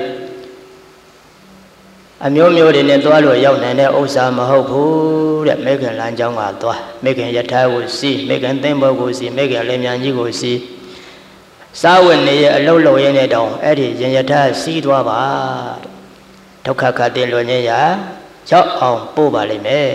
အမျိုးမျိုးတွေနဲ့သွားလို့ရောက်နိုင်တဲ့ဥစ္စာမဟုတ်ဘူးတဲ့မေခင်လမ်းကြောင်းကသွားမေခင်ယထာကိုစီးမေခင်သင်္ဘောကိုစီးမေခင်လင်းမြန်ကြီးကိုစီးစာဝတ်နေရဲ့အလုတ်လုံရင်းနဲ့တောင်အဲ့ဒီယဉ်ယထာစီးသွားပါဒုက္ခခတ်တဲ့လွန်ခြင်းရာရောက်အောင်ပို့ပါလိမ့်မယ်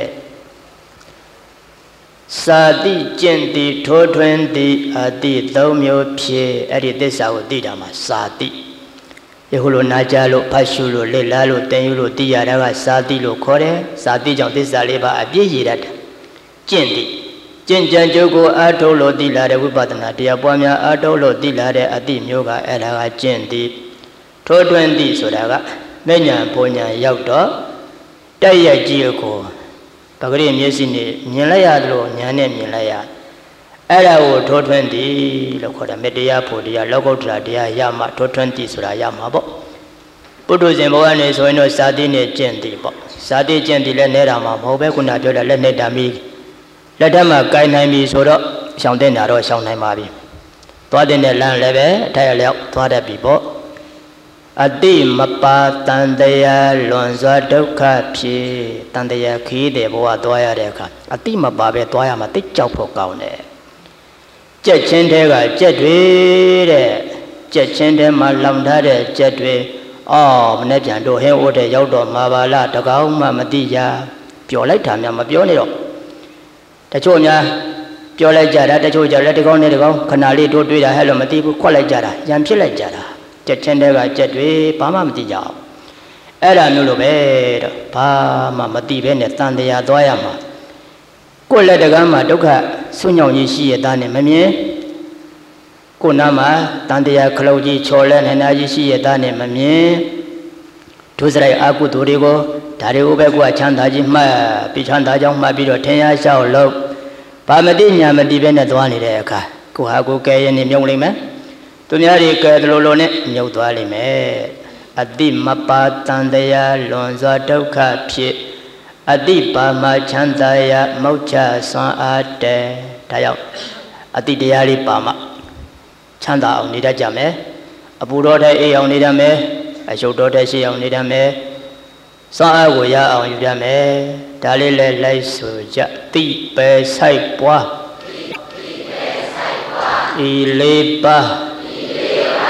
စာတိကျင့်တိထိုးထွင်းတိအတိသုံးမျိုးဖြစ်အဲ့ဒီသစ္စာကိုသိတာမှာစာတိယခုလိုနာကြလို့ဖတ်ရှုလို့လေ့လာလို့သင်ယူလို့သိရတာကစာတိလို့ခေါ်တယ်စာတိကြောင့်သစ္စာလေးပါအပြည့်ရတတ်တယ်ကျင့်တိကျင့်ကြံကြိုးကိုအားထုတ်လို့သိလာတဲ့ဝိပဿနာတရားပွားများအားထုတ်လို့သိလာတဲ့အတိမျိုးကအဲ့ဒါကကျင့်တိထိုးထွင်းတိဆိုတာကမဉ္ဇဉ်ဘုံညာရောက်တော့တက်ရကြီးကိုပဂရိမျက်စိနဲ့မြင်လိုက်ရတယ်လို့ညာနဲ့မြင်လိုက်ရအဲ့ဒါကိုထိုးထွင်းသည်လို့ခေါ်တယ်မေတ္တရားဖို့တရားလောကုတ္တရာတရားရမှထိုးထွင်းသည်ဆိုတာရမှာပေါ့ပုထုဇဉ်ဘဝနဲ့ဆိုရင်တော့စာတိနဲ့ကျင့်သည်ပေါ့စာတိကျင့်သည်လည်းနေတာမှာမဟုတ်ပဲခုနပြောတဲ့လက်နဲ့တာမီလက်ထက်မှာကိုင်နိုင်ပြီဆိုတော့ရှောင်တဲ့နာတော့ရှောင်နိုင်ပါပြီသွားတဲ့လမ်းလည်းပဲအထိုက်အလျောက်သွားတတ်ပြီပေါ့အတိမပါတန်တရားလွန်စွာဒုက္ခဖြစ်တန်တရားခီးတဲ့ဘဝသွားရတဲ့အခါအတိမပါပဲသွားရမှာတိတ်ကြောက်ဖို့ကောင်းတယ်ကြက်ချင်းတဲကကြက်တွေတဲ့ကြက်ချင်းတဲမှာလောင်ထားတဲ့ကြက်တွေမနေ့ပြန်တို့ဟင်းအိုးတဲ့ရောက်တော့မှာပါလားတကောင်းမှမသိကြပျော်လိုက်တာများမပြောနဲ့တော့တချို့များပြောလိုက်ကြတာတချို့ကြလက်တကောင်းနဲ့တကောင်းခဏလေးတို့တွေးတာဟဲ့လို့မသိဘူးခွက်လိုက်ကြတာရံဖြစ်လိုက်ကြတာကြက်ချင်းတဲကကြက်တွေဘာမှမသိကြအောင်အဲ့ဒါမျိုးလိုပဲတော့ဘာမှမသိပဲနဲ့တန်တရားသွားရမှာကိုယ်လက်တကမ်းမှာဒုက္ခဆွညောင်ကြီးရှိရသားနဲ့မမြင်ကိုယ်နာမှာတန်တရားခလုတ်ကြီးချော်လဲနေတာကြီးရှိရသားနဲ့မမြင်ဒုစရိုက်အာကုသိုလ်တွေကိုဒါတွေကိုပဲကိုယ်ကချမ်းသာကြီးမှတ်ပြီးချမ်းသာကြောင်းမှတ်ပြီးတော့ထင်ရလျှောက်လို့ဘာမတိညာမတိပဲနဲ့သွားနေတဲ့အခါကိုဟာကိုကဲရင်မြုံလိမ့်မယ်သူများတွေကဲလိုလိုနဲ့မြုပ်သွားလိမ့်မယ်အတိမပါတန်တရားလွန်စွာဒုက္ခဖြစ်အတိပါမချမ်းသာရမောချဆွမ်းအားတဲ့ဒါကြောင့်အတိတရားလေးပါမချမ်းသာအောင်နေတတ်ကြမယ်အပူတော်တဲ့အေးအောင်နေတတ်မယ်အရှုပ်တော်တဲ့ရှိအောင်နေတတ်မယ်စွမ်းအားကိုရအောင်ယူတတ်မယ်ဒါလေးလည်းလိုက်ဆိုကြတိပဲဆိုင်ပွားဤလေးပါထူ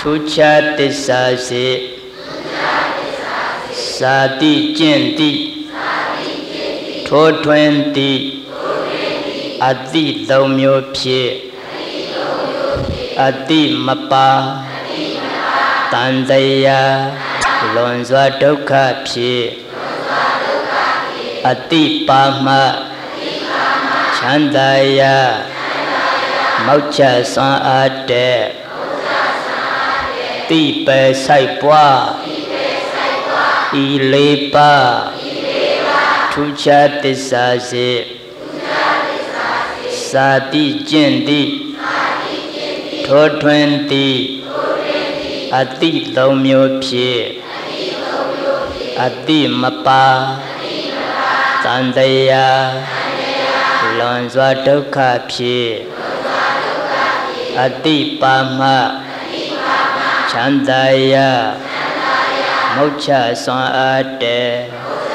Tucha tisase Sati jinti Totwenti Adi daumyo pye Adi mapa Tandaya Lonzwa dukha pye Adi pama Chandaya Maucha san ade Ti pe sai pwa Ilepa Tucha tisase Sati jinti Totwenti Adi daumyo pye Adi mapa Tandaya Lonzwa dukha pye Adi pama Chandaya Maucha san ade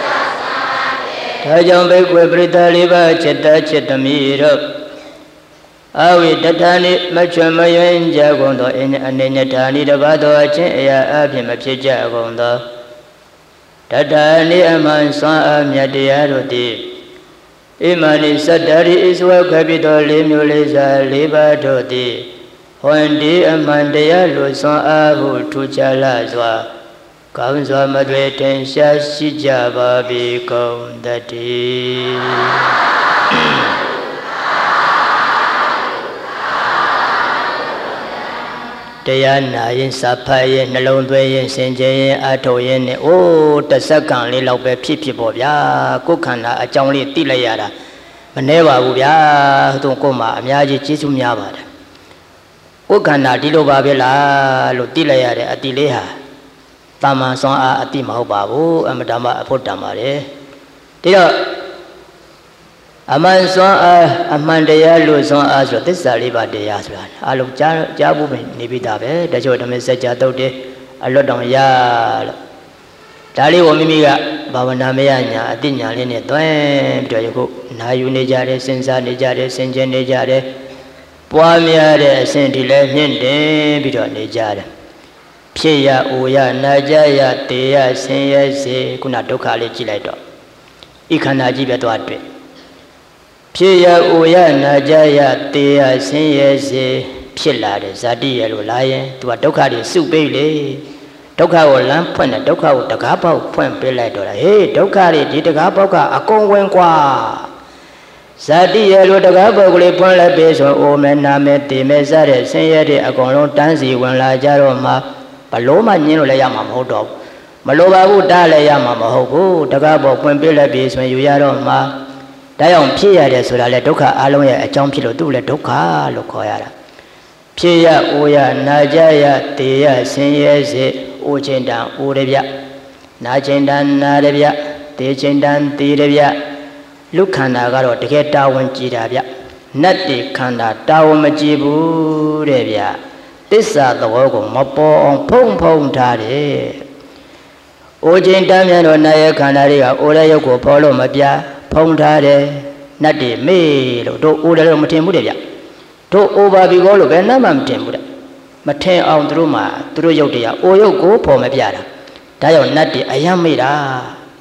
Tajam bekwe prita liba chitta chittamiro Awi tatani machumayan jagondo Aninyatani dabado achin aya abhima pyeja gondo Tatani aman san amyatiyaroti Imani saddari iswa kapito limyo lisa liba doti Hondi amandaya lo san ahu tuchala zwa Kaun zwa madwe tensha shijaba bikaun dati Taya na yin sapa yin nalong dwe yin senje yin ato yin ni O tasakan li lau pe phit phit po bya Ko khanda a chaung li ti lai ya da Ma ne ba bu bya Tung ko ma amya ji jesu mya ba da Ko khanda di lo ba bya la Lo ti lai ya de ati le ha Tama son a ati ma ho ba bu Amadama a phot dama de Di lo Aman son a Amandaya lo son a so Tissa li ba de ya so A lo cha bu ni bi da be Da cho dame sajja taut de A lot dong ya Da li wo mimi ga Bhavana maya nya ati nya li ni twin Pito yoko Na yu ne ja de Sinsa ne ja de Sinje ne ja de Pwa mya de Sin di le Nyin de Pito ne ja de Phit ya O ya Na ja ya Te ya Sin ya se Kuna dukha li ji lai to I khanda ji bya twa twit Phit ya O ya Na ja ya Te ya Sin ya se Phit la de Zati ya lo la yin Tu wa dukha li su pai le Dukha ko lan phwent ne Dukha ko taka pauk phwent pai lai to la Hey dukha li di taka pauk ka akong wen kwa Zati ya lo taka pauk li phwent lai pai so O me na me te me sa de Sin ya de akong long tan si wen la ja ro ma Balo ma nyin lo le ya ma ma ho do Malo ba bu da le ya ma ma ho bu Taka pauk phwent pai lai pai so yu ya ro ma Da yaung phit ya de so da le dukha a long ye a chaung phit lo tu le dukha lo khaw ya da Phit ya O ya Na ja ya Te ya Sin ya se O chin dan O de bya Na chin dan Na de bya Te chin dan Te de bya Lu khanda ga ro takae tawon ji da bya Nat de khanda tawon ma ji bu de bya Tissa thawo ko ma paw aung phung phung tha de O chin dan myan lo na ye khanda ri ga O le yok ko phaw lo ma pya phung tha de Nat de me lo do O le lo ma thin bu de bya Do O ba bi ko lo be na ma ma thin bu da Ma thin aung tu ma tu yok de ya O yok ko phaw ma pya da Da yaung nat de ayan me da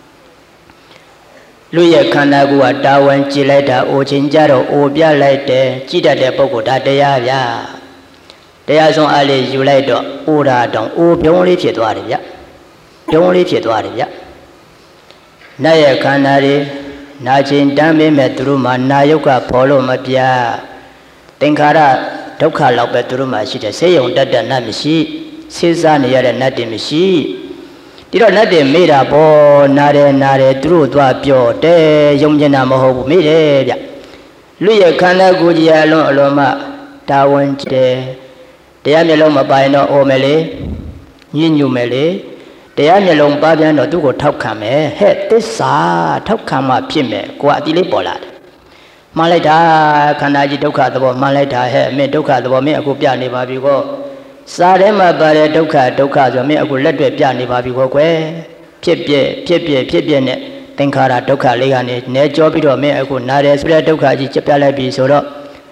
Lu ye khanda ko wa tawan ji lai da O chin ja ro O pya lai de ji dat de pukkol da taya bya Taya son a li yu lai do O da taung O pyaung li phit twa de bya Pyaung li phit twa de bya Nat ye khanda ri Na chin tan me me tu ma na yok ka phaw lo ma pya Thengkhara dukha lauk pe tu ma shi de Se yaung tat tat nat ma shi Se sa ne ya de nat de ma shi Di lo nat de me da po Na de tu twa pyo de Yaung chin da ma ho bu me de bya Lu ye khanda ko ji ya lon alon ma Tawon ji de Taya myat long ma pa yin do O me le Nyin nyu me le Taya myat long pa pyan do tu ko thok khan me He Tissa thok khan ma phit me Ko a ti le paw la de Ma lai da khanda ji dukha thabo ma lai da he me dukha thabo me aku pya ne ba bi ko Sa de ma pa de dukha so me aku lat twe pya ne ba bi ko kwel Phit pye ne Thengkhara dukha li ga ne ne chaw pi do me aku na de so de dukha ji chap pya lai bi so do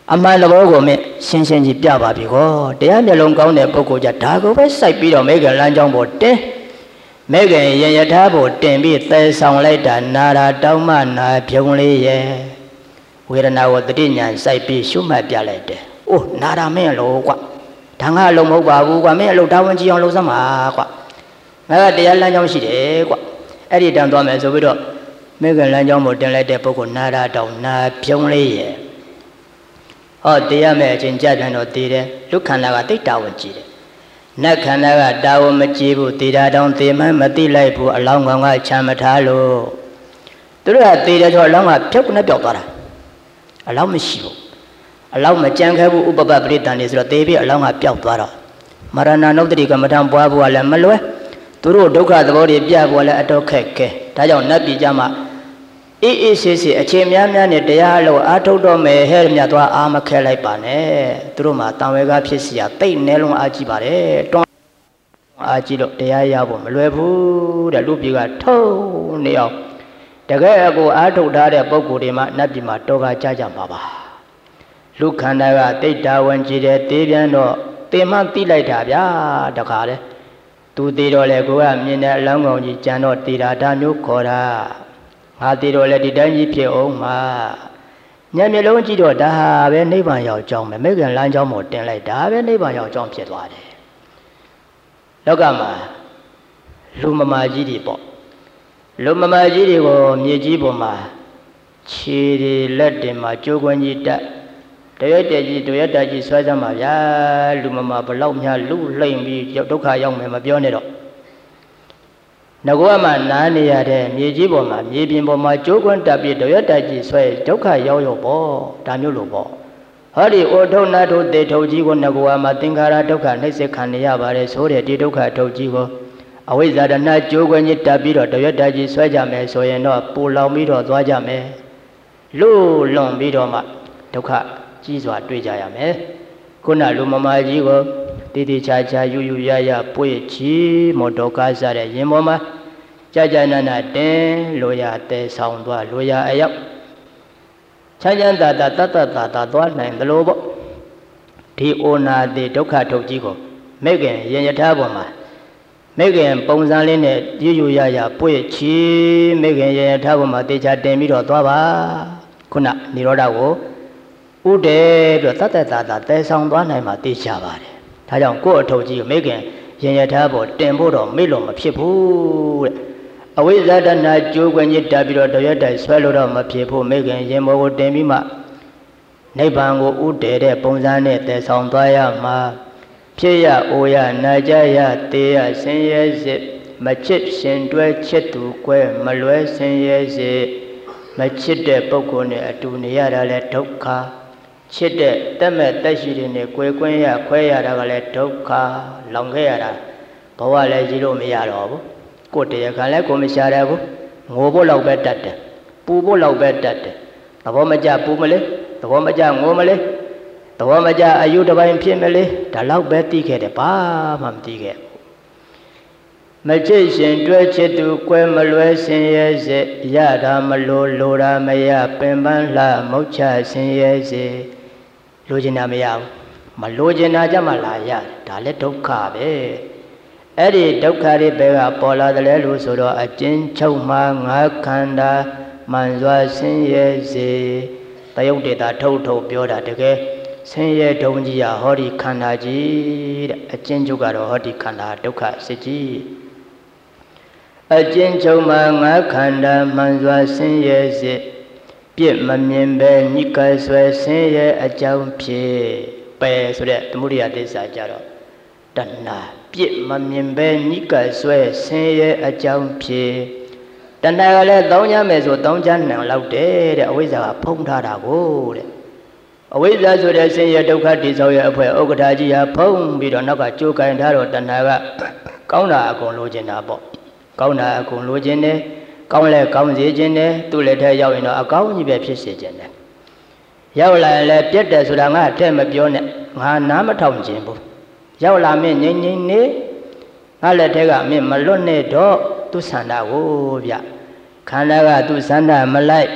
အမှန်တဘောကိုမင်းရှင်းရှင်းကြီးပြပါပြီကောတရားမျက်လုံးကောင်းတဲ့ပုဂ္ဂိုလ်ကြဒါကိုပဲစိုက်ပြီးတော့မေခင်လမ်းကြောင်းပေါ်တင်းမေခင်ရင်ယထာပေါ်တင်ပြီးသဲဆောင်လိုက်တာနာရာတောင်းမနာဖြုံလေးရဲ့ဝေဒနာကိုတတိညာစိုက်ပြီးရှုမှတ်ပြလိုက်တယ်။အိုးနာရာမင်းလို့ကွာဒါငါအလုံးမဟုတ်ပါဘူးကွာမင်းအလုံးတာဝန်ကြီးအောင်လုပ်စမ်းပါကွာငါကတရားလမ်းကြောင်းရှိတယ်ကွာအဲ့ဒီတန်သွားမယ်ဆိုပြီးတော့မေခင်လမ်းကြောင်းပေါ်တင်လိုက်တဲ့ပုဂ္ဂိုလ်နာရာတောင်းနာဖြုံလေးရဲ့ဟောတရားမဲ့အချင်းကြပြန်တော့တည်တယ်လူခန္ဓာကတိတ်တာဝန်ကြီးတယ်နတ်ခန္ဓာကတာဝန်မကြီးဘူးတည်တာတောင်တည်မှမသိလိုက်ဘူးအလောင်းကောင်ကချမ်းမထားလို့သူတို့ကတည်တယ်ဆိုအလောင်းကဖြုတ်နဲ့ပြောက်သွားတာအလောင်းမရှိဘူးအလောင်းမကြံခဲ့ဘူးဥပပပရိတန်နေဆိုတော့တည်ပြီးအလောင်းကပျောက်သွားတော့မရဏနုတ္တိကမ္မထံပွားဖို့ကလည်းမလွယ်သူတို့ဒုက္ခသဘောတွေပြဖို့လည်းအတော့ခက်ခဲဒါကြောင့်နတ်ပြည်ကြမှာအေးအေးဆေးဆေးအချိန်များများနဲ့တရားလို့အာထုတ်တော့မယ်ဟဲ့မြတ်သွားအာမခဲလိုက်ပါနဲ့သူတို့မှာတန်ဝဲကားဖြစ်စီရတိတ်နဲလုံးအားကြီးပါတယ်တွန်းအားကြီးလို့တရားရဖို့မလွယ်ဘူးတဲ့လူပြည်ကထုံနေအောင်တကယ်ကိုအာထုတ်ထားတဲ့ပုဂ္ဂိုလ်တွေမှာနတ်ပြည်မှာတောကကြကြမှာပါလူခန္ဓာကတိတ်တာဝန်ကြီးတယ်တေးပြန်တော့တင်မှသိလိုက်တာဗျာတခါလေသူသေးတော့လေကိုကမြင်တဲ့အလောင်းကောင်ကြီးကြံတော့တေတာဒါမျိုးခေါ်တာငါသေးတော့လေဒီတိုင်းကြီးဖြစ်အောင်မှာညမျက်လုံးကြည့်တော့ဒါပဲနိဗ္ဗာန်ရောက်ကြောင်းပဲမေခင်လမ်းကြောင်းပေါ်တင်လိုက်ဒါပဲနိဗ္ဗာန်ရောက်ကြောင်းဖြစ်သွားတယ်လောကမှာလူမမာကြီးတွေပေါ့လူမမာကြီးတွေကိုမြေကြီးပေါ်မှာခြေတွေလက်တွေမှာကြိုးကွင်းကြီးတက်တရွတ်တက်ကြီးတရွတ်တက်ကြီးဆွဲစမ်းပါဗျာလူမမာဘလောက်များလူလှိမ့်ပြီးဒုက္ခရောက်မယ်မပြောနဲ့တော့ငကောမှနားနေရတဲ့မြေကြီးပေါ်မှာမြေပြင်ပေါ်မှာကြိုးကွန်းတက်ပြီးတရွတ်တက်ကြီးဆွဲဒုက္ခရောက်ရောပေါ့ဒါမျိုးလို့ပေါ့ဟောဒီအိုထုံနာထုတေထုံကြီးကိုငကောမှသင်္ခါရဒုက္ခနှိစ္စခံနေရပါတယ်ဆိုတဲ့ဒီဒုက္ခထုံကြီးကိုအဝိဇ္ဇာတဏကြိုးကွန်းကြီးတက်ပြီးတော့တရွတ်တက်ကြီးဆွဲကြမယ်ဆိုရင်တော့ပူလောင်ပြီးတော့သွားကြမယ်လူလွန်ပြီးတော့မှဒုက္ခကြီးစွာတွေ့ကြရမယ်ခုနလူမမာကြီးကိုတိတိချာချာယူယူရရပွေချီမောတော်ကားစားတဲ့ရင်ပေါ်မှာကြာကြာနာနာတင်းလိုရတဲဆောင်သွားလိုရအရောက်ချမ်းချမ်းသာသာတတ်တတ်သာသာသွားနိုင်သလိုပေါ့ဒီအိုနာတိဒုက္ခထုတ်ကြီးကိုမိခင်ရင်ယထာပေါ်မှာမိခင်ပုံစံလေးနဲ့ယူယူရရပွေချီမိခင်ရင်ယထာပေါ်မှာတေချာတင်ပြီးတော့သွားပါခုနនិရောဓကိုဥဒေပြီးတော့တတ်တတ်သာသာတဲဆောင်သွားနိုင်မှာတေချာပါတယ်ဒါကြောင့်ကိုယ့်အထုတ်ကြီးကိုမိခင်ရင်ယထာပေါ်တင်ဖို့တော့မေ့လို့မဖြစ်ဘူးတဲ့အဝိဇ္ဇာတဏကြိုးကွင်းကြီးတက်ပြီးတော့တရွတ်တိုင်ဆွဲလို့တော့မဖြစ်ဘူးမိခင်ရင်ဘောကိုတင်ပြီးမှနိဗ္ဗာန်ကိုဥတည်တဲ့ပုံစံနဲ့တည်ဆောင်သွားရမှာဖြစ်ရအိုရနာကြရတေးရဆင်းရဲစစ်မချစ်ရှင်တွဲချစ်သူကွဲမလွဲဆင်းရဲစစ်မချစ်တဲ့ပုဂ္ဂိုလ်နဲ့အတူနေရတာလဲဒုက္ခချစ်တဲ့တက်မဲ့တက်ရှိတွေနဲ့ကွယ်ကွင်းရခွဲရတာကလည်းဒုက္ခလောင်ခဲ့ရတာဘဝလည်းကြီးလို့မရတော့ဘူးကိုယ်တရားခံလည်းကိုမရှာရဘူးငိုဖို့လောက်ပဲတတ်တယ်ပူဖို့လောက်ပဲတတ်တယ်သဘောမကျပူမလဲသဘောမကျငိုမလဲသဘောမကျအယုတစ်ပိုင်းဖြစ်မလဲဒါလောက်ပဲသိခဲ့တယ်ဘာမှမသိခဲ့ဘူးမချစ်ရှင်တွဲချစ်သူကွဲမလွဲဆင်းရဲစေရတာမလို့လိုတာမရပင်ပန်းလှမုတ်ချဆင်းရဲစေလိုချင်တာမရဘူးမလိုချင်တာကြမှလာရတယ်ဒါလည်းဒုက္ခပဲအဲ့ဒီဒုက္ခတွေဘယ်ကပေါ်လာတယ်လဲလို့ဆိုတော့အကျဉ်းချုပ်မှငါခန္ဓာမှန်စွာဆင်းရဲစေတယုတ်တေတာထုတ်ပြောတာတကယ်ဆင်းရဲဒုံကြီးရဟောဒီခန္ဓာကြီးတဲ့အကျဉ်းချုပ်ကတော့ဟောဒီခန္ဓာဒုက္ခစစ်ကြီးအကျဉ်းချုပ်မှငါခန္ဓာမှန်စွာဆင်းရဲစေပြစ်မမြင်ပဲညှိကဆွဲဆင်းရဲအကြောင်းဖြစ်ပယ်ဆိုတဲ့သမုဒိယသစ္စာကြတော့တဏှာပြစ်မမြင်ပဲညှိကဆွဲဆင်းရဲအကြောင်းဖြစ်တဏှာကလည်းတောင်းကြမယ်ဆိုတောင်းကြနိုင်လောက်တယ်တဲ့အဝိဇ္ဇာကဖုံးထားတာကိုတဲ့အဝိဇ္ဇာဆိုတဲ့ဆင်းရဲဒုက္ခတိဆောက်ရဲ့အဖွဲဥက္ကဋ္ဌကြီးဟာဖုံးပြီးတော့နောက်ကကြိုးကင်ထားတော့တဏှာကကောင်းတာအကုန်လိုချင်တာပေါ့ကောင်းတာအကုန်လိုချင်တယ်ကောင်းလဲကောင်းစေခြင်းတယ်သူ့လက်ထက်ရောက်ရင်တော့အကောင်းကြီးပဲဖြစ်စေခြင်းတယ်ရောက်လာရင်လည်းပြတ်တယ်ဆိုတာငါအထက်မပြောနဲ့ငါနားမထောင်ခြင်းဘူးရောက်လာမင်းငိမ့်နေငါလက်ထက်ကမင်းမလွတ်နဲ့တော့သူဆန္ဒကိုဗျခန္ဓာကသူဆန္ဒမလိုက်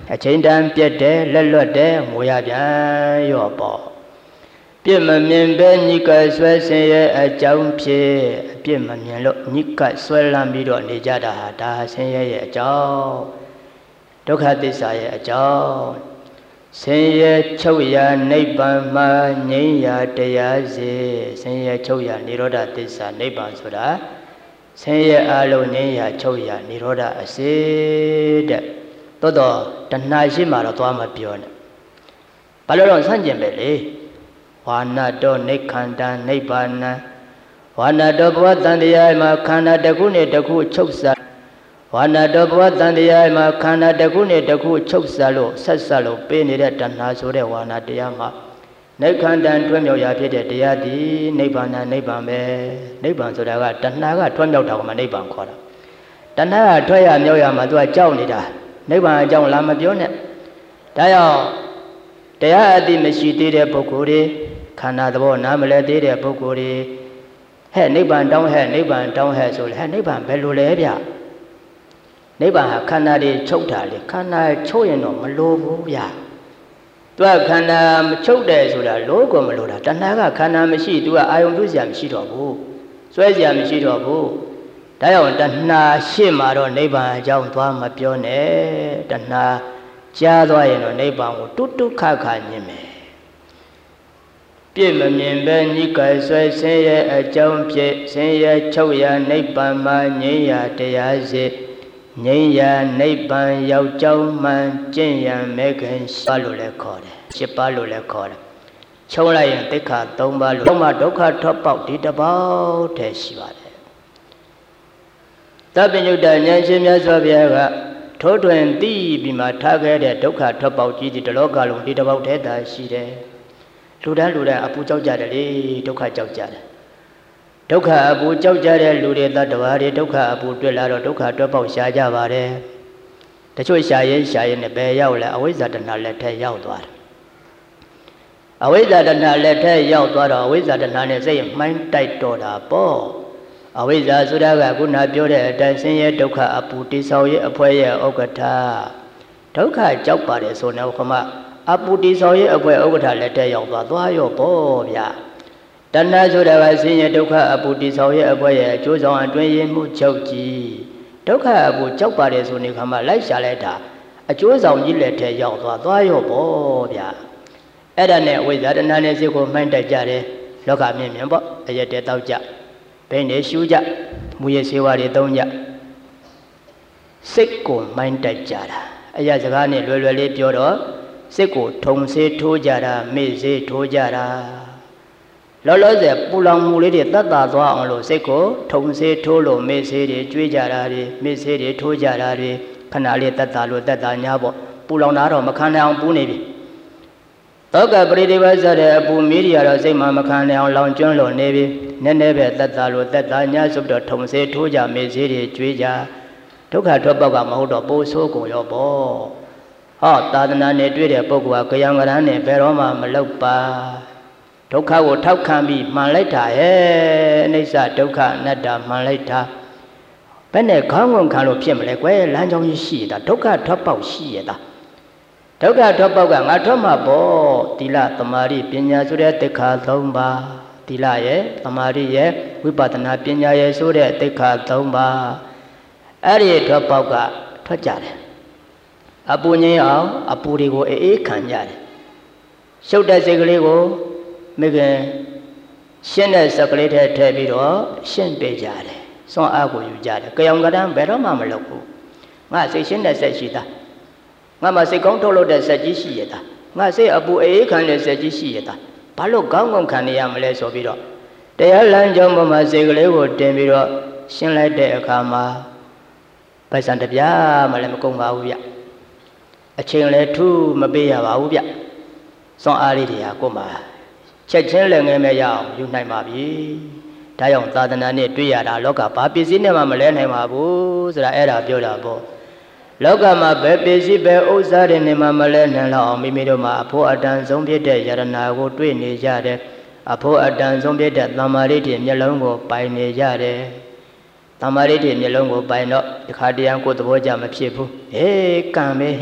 အချိန်တန်ပြတ်တယ်လက်လွတ်တယ်ငိုရပြန်ရော့ပေါ့ပြစ်မမြင်ပဲညိကဆွဲဆင်းရဲ့အကြောင်းဖြစ်အပြစ်မမြင်လို့ညိကဆွဲလမ်းပြီးတော့နေကြတာဟာဒါဆင်းရဲရဲ့အကြောင်းဒုက္ခသစ္စာရဲ့အကြောင်းဆင်းရဲချုပ်ရာနိဗ္ဗာန်မှာငြိမ်းရာတရားစေဆင်းရဲချုပ်ရာនិရောဓသစ္စာနိဗ္ဗာန်ဆိုတာဆင်းရဲအလုံးငြိမ်းရာချုပ်ရာនិရောဓအစေတဲ့တော်တော်တဏှာရှိမှတော့သွားမပြောနဲ့ဘာလို့တော့ဆန့်ကျင်ပဲလေဝါနတောနိခန္တနိဗ္ဗာန်ဝါနတောဘဝတန်တရားမှာခန္ဓာတစ်ခုနဲ့တစ်ခုချုပ်စားဝါနတောဘဝတန်တရားမှာခန္ဓာတစ်ခုနဲ့တစ်ခုချုပ်စားလို့ဆက်ဆက်လို့ပေးနေတဲ့တဏှာဆိုတဲ့ဝါနတရားမှာနိခန္တတွဲမြောက်ရာဖြစ်တဲ့တရားသည်နိဗ္ဗာန်နိဗ္ဗာန်ပဲနိဗ္ဗာန်ဆိုတာကတဏှာကတွဲမြောက်တာကမှနိဗ္ဗာန်ခေါ်တာတဏှာကတွဲရမြောက်ရမှာသူကကြောက်နေတာနိဗ္ဗာန်အကြောင်းလာမပြောနဲ့ဒါကြောင့်တရားအသိမရှိသေးတဲ့ပုဂ္ဂိုလ်တွေခန္ဓာသဘောနားမလည်သေးတဲ့ပုဂ္ဂိုလ်တွေဟဲ့နိဗ္ဗာန်တောင်းဟဲ့နိဗ္ဗာန်တောင်းဟဲ့ဆိုလေဟဲ့နိဗ္ဗာန်ဘယ်လိုလဲဗျနိဗ္ဗာန်ဟာခန္ဓာတွေချုပ်တာလေခန္ဓာချုပ်ရင်တော့မလိုဘူးဗျသူကခန္ဓာမချုပ်တယ်ဆိုတာလိုကိုမလိုတာတဏှာကခန္ဓာမရှိသူကအာယုံပြုစရာမရှိတော့ဘူးစွဲစရာမရှိတော့ဘူးဒါကြောင့်တဏှာရှေ့မှာတော့နိဗ္ဗာန်အကြောင်းသွားမပြောနဲ့တဏှာကြားသွားရင်တော့နိဗ္ဗာန်ကိုတုတုခခညင်မယ်ပြည့်မမြင်ပဲညိကဆွဲဆင်းရဲအကြောင်းဖြစ်ဆင်းရဲချုပ်ရာနိဗ္ဗာန်မှာငြိမ်းရာတရားစေငြိမ်းရာနိဗ္ဗာန်ရောက်ကြောင်းမှန်ကျင့်ရန်မဲခင်ရှာလို့လည်းခေါ်တယ်၈ပါးလို့လည်းခေါ်တယ်ချုံးလိုက်ရင်သိက္ခာ၃ပါးလို့မှဒုက္ခထွက်ပေါက်ဒီတစ်ပေါက်တည်းရှိပါတယ်သဗ္ဗညုတဉာဏ်ရှင်မြတ်စွာဘုရားကထိုးထွင်သိပြီးမှထားခဲ့တဲ့ဒုက္ခထွက်ပေါက်ကြီးဒီတလောကလုံးဒီတစ်ပေါက်တည်းသာရှိတယ်လူတန်းအပူကြောက်ကြတယ်လေဒုက္ခကြောက်ကြတယ်ဒုက္ခအပူကြောက်ကြတဲ့လူတွေတ attva တွေဒုက္ခအပူတွေ့လာတော့ဒုက္ခတွဲပေါက်ရှားကြပါတယ်တချို့ရှာရင်နဲ့ဘယ်ရောက်လဲအဝိဇ္ဇာတဏှာလက်ထက်ရောက်သွားတယ်အဝိဇ္ဇာတဏှာလက်ထက်ရောက်သွားတော့အဝိဇ္ဇာတဏှာနဲ့စိတ်မှိုင်းတိုက်တော့တာပေါ့အဝိဇ္ဇာဆိုတာကခုနပြောတဲ့အတိုင်းဆင်းရဲဒုက္ခအပူတိဆောက်ရဲ့အဖွဲရဲ့ဥက္ကဋ္ဌဒုက္ခကြောက်ပါတယ်ဆိုတော့ခမအပူတိဆောက်ရဲ့အဖွဲဥက္ကဋ္ဌလက်ထက်ရောက်သွားရောပေါ့ဗျာတဏှာဆိုတာကဆင်းရဲဒုက္ခအပူတိဆောက်ရဲ့အဖွဲရဲ့အကျိုးဆောင်အတွင်းရင်းမှုချုပ်ကြီးဒုက္ခအပူကြောက်ပါတယ်ဆိုနေခမလိုက်ရှာလိုက်တာအကျိုးဆောင်ကြီးလက်ထက်ရောက်သွားရောပေါ့ဗျာအဲ့ဒါနဲ့အဝိဇ္ဇာတဏှာနဲ့စိတ်ကိုမှိုင်းတက်ကြတယ်လောကမြင်ပေါ့အရက်တဲတောက်ကြဘိန်းတွေရှူကြမူရစေဝါတွေသုံးကြစိတ်ကိုမှိုင်းတက်ကြတာအရာစကားနဲ့လွယ်လေးပြောတော့စိတ်ကိုထုံဆေးထိုးကြတာမေ့ဆေးထိုးကြတာလောလောဆယ်ပူလောင်မှုလေးတွေတတ်တာသွားအောင်လို့စိတ်ကိုထုံဆေးထိုးလို့မေ့ဆေးတွေကျွေးကြတာတွေမေ့ဆေးတွေထိုးကြတာတွေခဏလေးတတ်တာလို့တတ်တာညာပေါ့ပူလောင်တာတော့မခံနိုင်အောင်ပူနေပြီသောကပရိဒီဝဇ္ဇတဲ့အပူမီးတွေကတော့စိတ်မှမခံနိုင်အောင်လောင်ကျွမ်းလို့နေပြီနည်းနည်းပဲတတ်တာလို့တတ်တာညာဆိုပြီးတော့ထုံဆေးထိုးကြမေ့ဆေးတွေကျွေးကြဒုက္ခထွက်ပေါက်ကမဟုတ်တော့ပိုးဆိုးကုန်ရောပေါ့ဟောသာသနာနဲ့တွေ့တဲ့ပုဂ္ဂိုလ်ကကြောင်ကရမ်းနဲ့ဘယ်တော့မှမလောက်ပါဒုက္ခကိုထောက်ခံပြီးမှန်လိုက်တာဟဲ့အနိစ္စဒုက္ခအနတ္တမှန်လိုက်တာဘယ်နဲ့ခေါင်းငုံခံလို့ဖြစ်မလဲကွယ်လမ်းကြောင်းကြီးရှိရတာဒုက္ခထွက်ပေါက်ရှိရတာဒုက္ခထွက်ပေါက်ကငါထွက်မှာပေါ့သီလသမာဓိပညာဆိုတဲ့သိက္ခာ၃ပါးသီလရဲ့သမာဓိရဲ့ဝိပဿနာပညာရဲ့ဆိုတဲ့သိက္ခာ၃ပါးအဲ့ဒီထွက်ပေါက်ကထွက်ကြတယ်အပူငြိမ်းအောင်အပူတွေကိုအေးခံကြတယ်ရှုပ်တဲ့စိတ်ကလေးကိုမိခင်ရှင်းတဲ့စက်ကလေးထဲထည့်ပြီးတော့ရှင်းပေးကြတယ်စွန့်အားကိုယူကြတယ်ကြောင်ကရမ်းဘယ်တော့မှမလုပ်ဘူးငါစိတ်ရှင်းတဲ့စိတ်ရှိတာငါမှစိတ်ကောင်းထုတ်လို့တဲ့စက်ကြီးရှိရတာငါစိတ်အပူအေးခံတဲ့စက်ကြီးရှိရတာဘာလို့ကောင်းကောင်းခံနေရမလဲဆိုပြီးတော့တရားလမ်းကြောင်းပေါ်မှာစိတ်ကလေးကိုတင်ပြီးတော့ရှင်းလိုက်တဲ့အခါမှာပိုက်ဆံတပြားမှလည်းမကုန်ပါဘူးဗျအချိန်လည်းထူးမပေးရပါဘူးဗျစွန့်အားလေးတွေဟာကိုယ်မှာချက်ချင်းလည်းငယ်မဲ့ရအောင်ယူနိုင်ပါပြီဒါကြောင့်သာသနာနဲ့တွေ့ရတာလောကဘာပစ္စည်းနဲ့မှမလဲနိုင်ပါဘူးဆိုတာအဲ့ဒါပြောတာပေါ့လောကမှာဘယ်ပစ္စည်းပဲဥစ္စာတွေနဲ့မှမလဲနိုင်လောက်အောင်မိမိတို့မှာအဖို့အတန်ဆုံးဖြစ်တဲ့ယရနာကိုတွေ့နေကြတယ်အဖို့အတန်ဆုံးဖြစ်တဲ့သမာဓိတွေမျက်လုံးကိုပိုင်နေကြတယ်သမာဓိတွေမျက်လုံးကိုပိုင်တော့တခါတရံကိုယ်သဘောကြမဖြစ်ဘူးဟေးကံပဲဟဲ့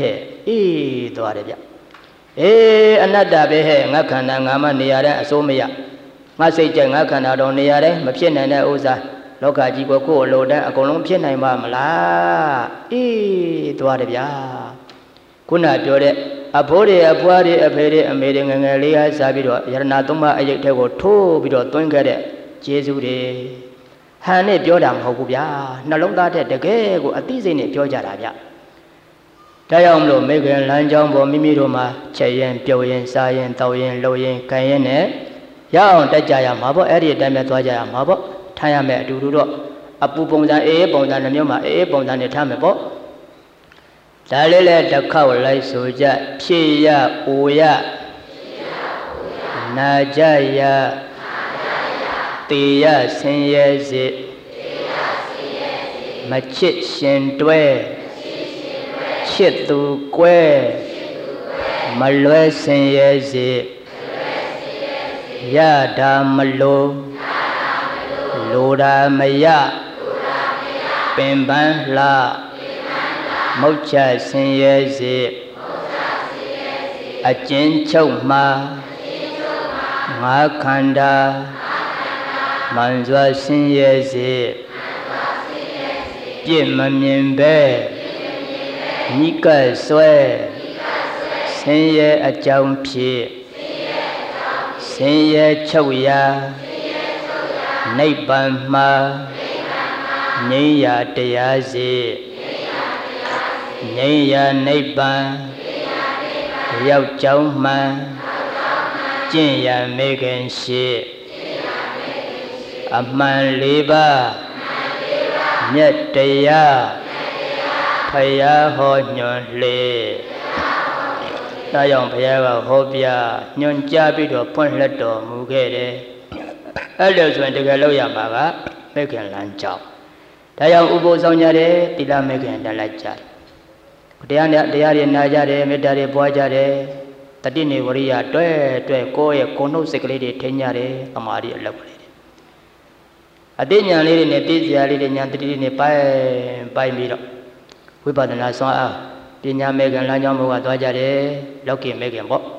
သွားတယ်ဗျအနတ္တပဲဟဲ့ငါခန္ဓာငါမနေရတဲ့အစိုးမရငါစိတ်ကြိုက်ငါခန္ဓာတော်နေရတဲ့မဖြစ်နိုင်တဲ့ဥစ္စာလောကကြီးကိုကိုယ်အလိုတန်းအကုန်လုံးဖြစ်နိုင်ပါမလားသွားတယ်ဗျာခုနပြောတဲ့အဖိုးတွေအဖွားတွေအဖေတွေအမေတွေငယ်ငယ်လေးအားစားပြီးတော့ယရဏသုံးပါးအယိတ်ထဲကိုထိုးပြီးတော့သွင်းခဲ့တဲ့ကျေးဇူးတွေဟန်နဲ့ပြောတာမဟုတ်ဘူးဗျာနှလုံးသားတဲ့တကယ်ကိုအသိစိတ်နဲ့ပြောကြတာဗျာဒါကြောင့်မလို့မိခင်လမ်းကြောင်းပေါ်မိမိတို့မှာချက်ရင်ပြုတ်ရင်စားရင်တောက်ရင်လှုပ်ရင်ခံရင်နဲ့ရအောင်တက်ကြရမှာပေါ့အဲ့ဒီအတိုင်းပဲသွားကြရမှာပေါ့ထားရမယ်အတူတူတော့အပူပုံစံအေးပုံစံနှမျိုးမှာအေးပုံစံနဲ့ထားမယ်ပေါ့ဒါလေးလည်းတစ်ခေါက်လိုက်ဆိုကြဖြစ်ရအိုရနာကြရတေရဆင်းရဲစေမချစ်ရှင်တွဲချစ်သူကွဲမလွဲဆင်းရဲစေရတာမလိုတာမရပင်ပန်းလှမုတ်ချဆင်းရဲစေအကျဉ်းချုပ်မှာငါခန္ဓာမှန်စွာဆင်းရဲစေပြည့်မမြင်ပဲနိကဆွဲဆင်းရဲအကြောင်းဖြစ်ဆင်းရဲချုပ်ရာနိဗ္ဗာန်မှာငြိမ်းရာတရားစေငြိမ်းရာနိဗ္ဗာန်ရောက်ကြောင်းမှန်ကျင့်ရမေခင်ရှိအမှန်လေးပါးမြတ်တရားဖယားဟောညွှန်လေဒါကြောင့်ဘုရားကဟောပြညွှန်ကြားပြီးတော့ဖွင့်လှစ်တော်မူခဲ့တယ်အဲ့လိုဆိုရင်တကယ်လို့ရမှာကမေခင်လမ်းကြောင်းဒါကြောင့်ဥပုသ်ဆောင်ကြတယ်သီလမေခင်တက်လိုက်ကြတယ်တရားတွေနာကြတယ်မေတ္တာတွေပွားကြတယ်တတိနေဝရိယတွဲကိုယ့်ရဲ့ကိုယ်နှုတ်စိတ်ကလေးတွေထိန်းကြတယ်အမှားတွေအလောက်ကလေးတွေအသိဉာဏ်လေးတွေနဲ့သိစရာလေးတွေဉာဏ်တတိတွေနဲ့ပိုင်ပြီးတော့ဝိပဿနာဆွမ်းအားပညာမေခင်လမ်းကြောင်းဘုရားသွားကြတယ်လောကီမေခင်ပေါ့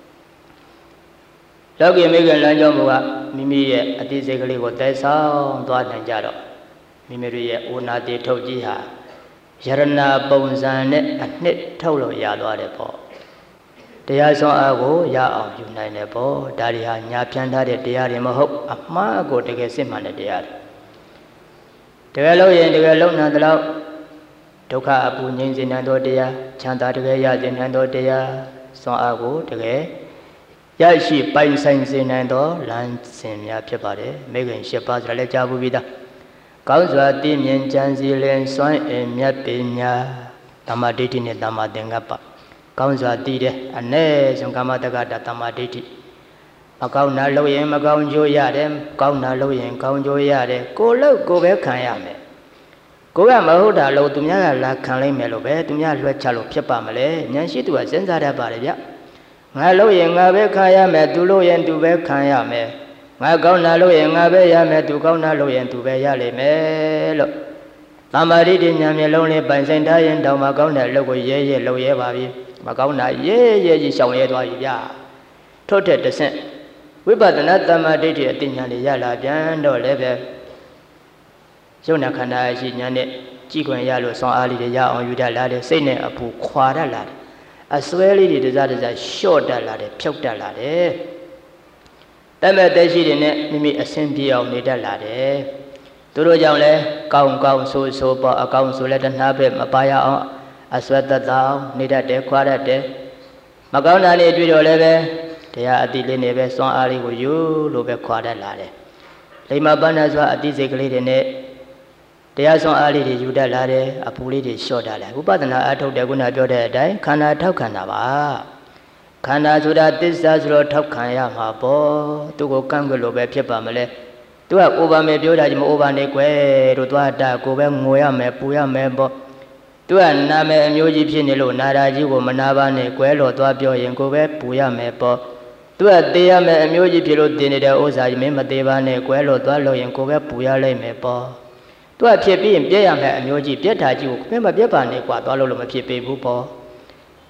လောကီမေခင်လမ်းကြောင်းဘုရားမိမိရဲ့အသိစိတ်ကလေးကိုတည်ဆောင်သွားနိုင်ကြတော့မိမိတို့ရဲ့ဩနာတိထုတ်ကြီးဟာယရဏပုံစံနဲ့အနှစ်ထုတ်လို့ရသွားတယ်ပေါ့တရားဆောင်အားကိုရအောင်ယူနိုင်တယ်ပေါ့ဒါတွေဟာညာပြန်ထားတဲ့တရားတွေမဟုတ်အမှားကိုတကယ်စစ်မှန်တဲ့တရားတွေတကယ်လို့ရင်တကယ်လုံနိုင်တဲ့လောက်ဒုက္ခအပူငြိမ်းစေနိုင်သောတရားချမ်းသာတကယ်ရစေနိုင်သောတရားဆောင်အားကိုတကယ်ရရှိပိုင်ဆိုင်စေနိုင်သောလမ်းစဉ်များဖြစ်ပါတယ်မေခင်၈ပါးဆိုတာလည်းကြားဘူးပြီးသားကောင်းစွာသိမြင်ကြံစည်လင်စွမ်းအင်မြတ်ပညာဓမ္မဒိဋ္ဌိနဲ့ဓမ္မသင်္ကပ္ပကောင်းစွာသိတယ်အ ਨੇ ဆုံးကာမတက္ကတာဓမ္မဒိဋ္ဌိမကောင်းတာလုပ်ရင်မကောင်းကျိုးရတယ်ကောင်းတာလုပ်ရင်ကောင်းကျိုးရတယ်ကိုလို့ကိုပဲခံရမယ်ကိုကမဟုတ်တာလို့သူများကလာခံလိုက်မယ်လို့ပဲသူများလွှဲချလို့ဖြစ်ပါမလဲဉာဏ်ရှိသူကစဉ်းစားတတ်ပါတယ်ဗျငါလို့ရင်ငါပဲခံရမယ်သူလို့ရင်သူပဲခံရမယ်ငါကောင်းတာလို့ရင်ငါပဲရမယ်သူကောင်းတာလို့ရင်သူပဲရလိမ့်မယ်လို့သမာဓိဉာဏ်မျက်လုံးလေးပိုင်ဆိုင်ထားရင်တောင်မှကောင်းတဲ့အလုပ်ကိုရဲလုပ်ရဲပါပြီမကောင်းတာရဲကြီးရှောင်ရဲသွားပြီဗျထို့တဲ့တဆင့်ဝိပဿနာသမာဓိအသိဉာဏ်လေးရလာပြန်တော့လည်းပဲယုံနာခန္ဓာရှိဉာဏ်နဲ့ကြည်ခွင့်ရလို့ဆောင်းအားလေးတွေရအောင်ယူတတ်လာတယ်စိတ်နဲ့အပူခွာတတ်လာတယ်အစွဲလေးတွေတစားလျှော့တတ်လာတယ်ဖြုတ်တတ်လာတယ်တမဲ့သက်ရှိတွေနဲ့မိမိအဆင်ပြေအောင်နေတတ်လာတယ်သူတို့ကြောင့်လဲကောင်းဆိုပေါ့အကောင်းဆိုလဲတဏှာပဲမပါရအောင်အစွဲသက်သာအောင်နေတတ်တယ်ခွာတတ်တယ်မကောင်းတာလေးတွေ့တော့လည်းပဲတရားအတိလေးနဲ့ပဲစွမ်းအားလေးကိုယူလို့ပဲခွာတတ်လာတယ်လိမ္မာပန်းစွာအတိစိတ်ကလေးတွေနဲ့တရားစွမ်းအားလေးတွေယူတတ်လာတယ်အပူလေးတွေလျှော့တတ်လာဝိပဿနာအထုတ်တယ်ခုနပြောတဲ့အတိုင်းခန္ဓာထောက်ခံတာပါခန္ဓာဆိုတာသစ္စာဆိုတော့ထောက်ခံရမှာပေါ့သူကိုကန့်ကွက်လို့ပဲဖြစ်ပါမလဲသူကအိုပါမယ်ပြောတာကြီးမအိုပါနဲ့ကွယ်တို့သွားတာကိုပဲငိုရမယ်ပူရမယ်ပေါ့သူကနာမယ်အမျိုးကြီးဖြစ်နေလို့နာတာကြီးကိုမနာပါနဲ့ကွယ်လို့သွားပြောရင်ကိုပဲပူရမယ်ပေါ့သူကသေးရမယ်အမျိုးကြီးဖြစ်လို့တင်နေတဲ့ဥစ္စာကြီးမင်းမသေးပါနဲ့ကွယ်လို့သွားလို့ရင်ကိုပဲပူရလိုက်မယ်ပေါ့သူကဖြစ်ပြီးရင်ပြည့်ရမယ်အမျိုးကြီးပြက်တာကြီးကိုမင်းမပြက်ပါနဲ့ကွာသွားလို့မဖြစ်ပေဘူးပေါ့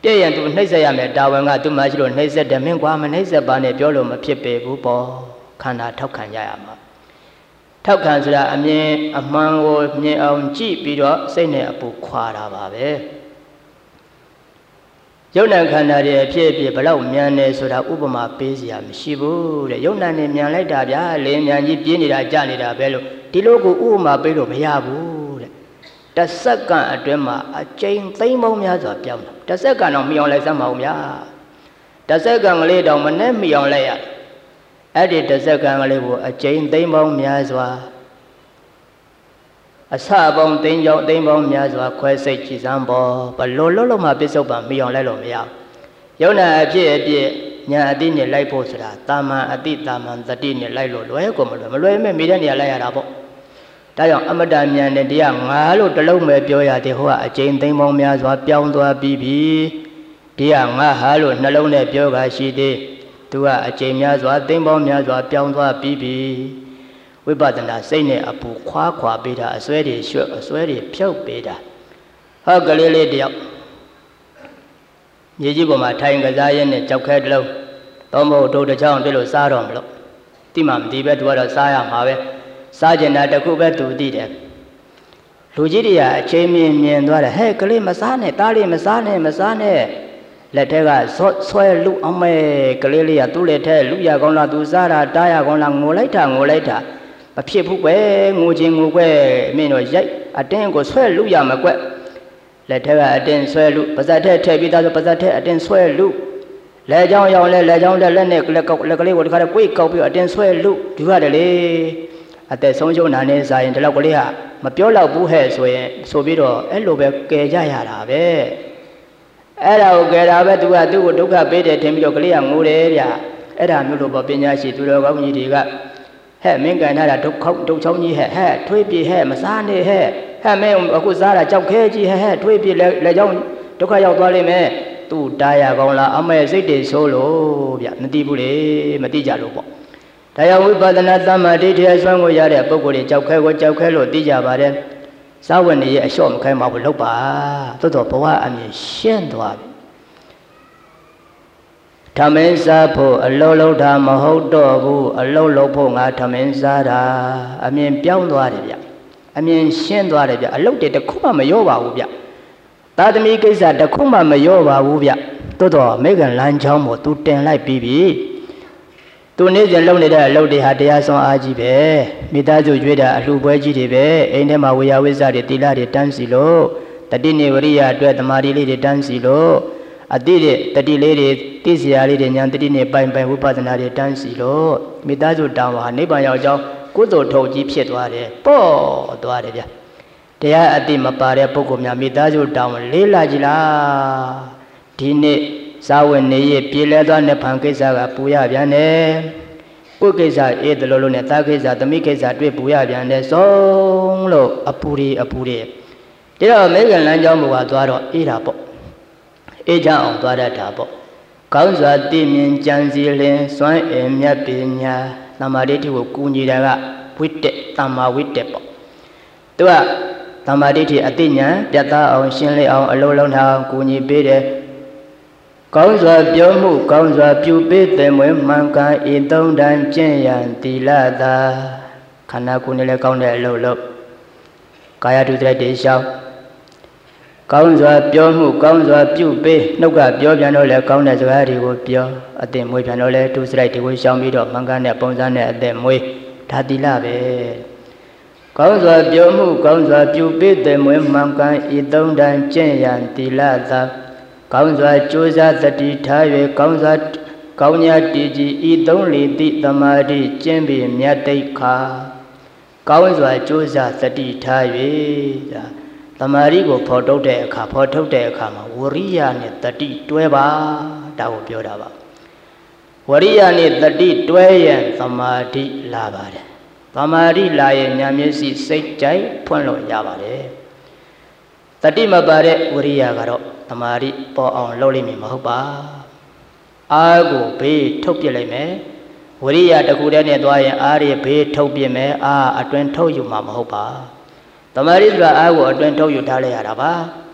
ပြည့်ရင်သူနှိမ့်ဆက်ရမယ်တာဝန်ကသူ့မရှိလို့နှိမ့်ဆက်တယ်မင်းကွာမနှိမ့်ဆက်ပါနဲ့ပြောလို့မဖြစ်ပေဘူးပေါ့ခန္ဓာထောက်ခံကြရမှာထောက်ခံဆိုတာအမြင်အမှန်ကိုမြင်အောင်ကြည့်ပြီးတော့စိတ်နဲ့အပူခွာတာပါပဲယုံနာခန္ဓာတွေအဖြစ်အဖြစ်ဘလောက်မြန်နေဆိုတာဥပမာပေးစရာမရှိဘူးတဲ့ယုံနာနဲ့မြန်လိုက်တာဗျာလင်းမြန်ကြီးပြင်းနေတာကြနေတာပဲလို့ဒီလိုကိုဥပမာပေးလို့မရဘူးတဲ့တစ်စက္ကန့်အတွင်းမှာအကျဉ်းသိမ်းပေါင်းများစွာပြောင်းတာတစ်စက္ကန့်တော့မီအောင်လိုက်စမ်းမအောင်ဗျာတစ်စက္ကန့်ကလေးတောင်မနဲ့မီအောင်လိုက်ရအဲ့ဒီတစ်စက္ကန့်ကလေးကိုအကျဉ်းသိမ်းပေါင်းများစွာအစပေါင်းသိမ်းကြောင်းသိမ်းပေါင်းများစွာခွဲစိတ်ကြည်စမ်းပေါ်ဘလို့လုံးမှပြစ္ဆုတ်ပံမီအောင်လိုက်လို့မရယုံနာအဖြစ်အဖြစ်ညာအတိနဲ့လိုက်ဖို့ဆိုတာတာမန်အတိတာမန်တတိနဲ့လိုက်လို့လွယ်ကိုမလွယ်မဲ့မိတဲ့နေရာလိုက်ရတာပေါ့ဒါကြောင့်အမတမြန်တဲ့တရားငါလို့တလုံးပဲပြောရတဲ့ဟိုကအကျဉ်းသိမ်းပေါင်းများစွာပြောင်းသွားပြီးပြီတရားငါဟာလို့နှလုံးနဲ့ပြောတာရှိသေးသူကအကျဉ်းများစွာသိမ်းပေါင်းများစွာပြောင်းသွားပြီးပြီဝိပဿနာစိတ်နဲ့အပူခွာပေးတာအစွဲတွေရွှတ်အစွဲတွေဖြုတ်ပေးတာဟောကလေးလေးတယောက်မြေကြီးပေါ်မှာထိုင်ကစားရင်းနဲ့ကြောက်ခဲတလုံးတော့မဟုတ်တို့တစ်ချောင်းတွေ့လို့စားတော့မလို့တိမှမသိပဲသူကတော့စားရမှာပဲစားကျင်တာတခုပဲသူသိတယ်လူကြီးတွေကအချိန်မြင်သွားတယ်ဟဲ့ကလေးမစားနဲ့တားလေးမစားနဲ့လက်ထက်ကဆွဲလူအောင်မဲကလေးလေးကသူ့လက်ထက်လူရကောင်းလားသူစားတာတားရကောင်းလားငိုလိုက်တာမဖြစ်ဘူးကွယ်ငိုခြင်းငိုကွယ်မင်းတို့ရိုက်အတင်းကိုဆွဲလူရမကွက်လက်ထက်ကအတင်းဆွဲလူပါဇက်ထက်ထည့်ပြီးသားဆိုပါဇက်ထက်အတင်းဆွဲလူလက်ချောင်းရောက်လက်နဲ့လက်ကလေးကိုတခါတည်းကိုယ်ကောက်ပြီးအတင်းဆွဲလူဒီရတယ်လေအသက်ဆုံးရှုံးနာနေစားရင်ဒီလောက်ကလေးဟာမပြောတော့ဘူးဟဲ့ဆိုရင်ဆိုပြီးတော့အဲ့လိုပဲကယ်ကြရတာပဲအဲ့ဒါကိုကယ်တာပဲသူကသူ့ကိုဒုက္ခပေးတယ်ထင်ပြီးတော့ကလေးကငိုတယ်ဗျအဲ့ဒါမျိုးလို့ပေါ့ပညာရှိသူတော်ကောင်းကြီးတွေကဟဲ့မင်းကန်ထားတာဒုက္ခချောင်းကြီးဟဲ့ထွေးပြေဟဲ့မစားနေဟဲ့မင်းအခုစားတာကြောက်ခဲကြီးဟဲ့ထွေးပြေလက်ချောင်းဒုက္ခရောက်သွားလိမ့်မယ်သူ့တားရကောင်းလားအမေစိတ်တွေဆိုးလို့ဗျမသိဘူးလေမသိကြလို့ပေါ့ဒါကြောင့်ဝိပဿနာသမ္မာဒိဋ္ဌိအစွမ်းကိုရတဲ့ပုဂ္ဂိုလ်တွေကြောက်ခဲလို့သိကြပါတယ်စာဝတ်နေရဲ့အလျှော့မခိုင်းပါဘူးလုပ်ပါသို့တော့ဘဝအမြင်ရှင်းသွားပြီထမင်းစားဖို့အလုံးလုံးတာမဟုတ်တော့ဘူးအလုံးလုံးဖို့ငါထမင်းစားတာအမြင်ပြောင်းသွားတယ်ဗျအမြင်ရှင်းသွားတယ်ဗျအလုပ်တွေတစ်ခုမှမရောပါဘူးဗျသာသမီကိစ္စတစ်ခုမှမရောပါဘူးဗျသို့တော့မိဂန်လမ်းချောင်းကိုသူတင်လိုက်ပြီးပြီသူနေ့စဉ်လုပ်နေတဲ့အလုပ်တွေဟာတရားစွမ်းအားကြီးပဲမိသားစုကြွေးတာအလှပွဲကြီးတွေပဲအိမ်ထဲမှာဝေယဝိဇ္ဇတွေတိလတွေတန်းစီလို့တတိနေဝရိယအတွက်သမာဓိလေးတွေတန်းစီလို့အတိတဲ့တတိလေးတွေသိစရာလေးတွေဉာဏ်တတိနဲ့ပိုင်ဝိပဿနာတွေတန်းစီလို့မိသားစုတောင်းဟာနိဗ္ဗာန်ရောက်ကြောင်းကုသိုလ်ထုံကြီးဖြစ်သွားတယ်ပေါ့သွားတယ်ဗျတရားအတိမပါတဲ့ပုဂ္ဂိုလ်များမိသားစုတောင်းလေးလာကြည်လားဒီနေ့စာဝင်နေရပြေလဲသွားတဲ့ဖန်ကိစ္စကပူရပြန်တယ်ကိုယ်ကိစ္စအေးတလို့လို့နဲ့သားကိစ္စသမီးကိစ္စတွေ့ပူရပြန်တယ်ဆုံးလို့အပူတွေဒီတော့မေဃလမ်းကြောင်းဘုရားသွားတော့အေးတာပေါ့အေးချအောင်သွားတတ်တာပေါ့ကောင်းစွာသိမြင်ကြံစည်လင်စွမ်းအင်မြတ်ပညာသမာဓိကိုကူညီတာကဝိတ္တသမ္မာဝိတ္တပေါ့သူကသမာဓိအသိဉာဏ်ပြတ်သားအောင်ရှင်းလင်းအောင်အလုံးလုံးထားအောင်ကူညီပေးတယ်ကောင်းစွာပြောမှုကောင်းစွာပြုပေးတယ်မွေးမှန်ကန်ဤသုံးတန်ကျင့်ရန်တိလသာခန္ဓာကိုယ်နဲ့လည်းကောင်းတဲ့အလုပ်လုပ်ကာယတုတ္တတေရှောင်းကောင်းစွာပြောမှုကောင်းစွာပြုပေးနှုတ်ကပြောပြန်တော့လည်းကောင်းတဲ့စကားတွေကိုပြောအသက်မွေးပြန်တော့လည်းဒုစရိုက်တွေကိုရှောင်ပြီးတော့မှန်ကန်တဲ့ပုံစံနဲ့အသက်မွေးဒါတိလပဲကောင်းစွာပြောမှုကောင်းစွာပြုပေးတယ်မွေးမှန်ကန်ဤသုံးတန်ကျင့်ရန်တိလသာကောင်းစွာကြိုးစားတတိထား၍ကောင်းစွာကောင်းညာတည်ကြည်ဤသုံးလေတိသမာဓိကျင့်ပြီးမြတ်တိခါကောင်းစွာကြိုးစားတတိထား၍ဒါသမာဓိကိုဖော်ထုတ်တဲ့အခါမှာဝရိယနဲ့တတိတွဲပါဒါကိုပြောတာပါဝရိယနဲ့တတိတွဲရင်သမာဓိလာပါတယ်သမာဓိလာရင်ဉာဏ်မျက်စိစိတ်ကြိုက်ဖွင့်လို့ရပါတယ်တတိမပါတဲ့ဝရိယကတော့သမာဓိပေါ်အောင်လုပ်လိမ့်မယ်မဟုတ်ပါအားကိုဘေးထုတ်ပြလိုက်မယ်ဝရိယတစ်ခုတည်းနဲ့သွားရင်အားရဘေးထုတ်ပြမယ်အားအတွင်ထုတ်ယူမှာမဟုတ်ပါသမာဓိဆိုတာအားကိုအတွင်ထုတ်ယူထားလိုက်ရတာပါ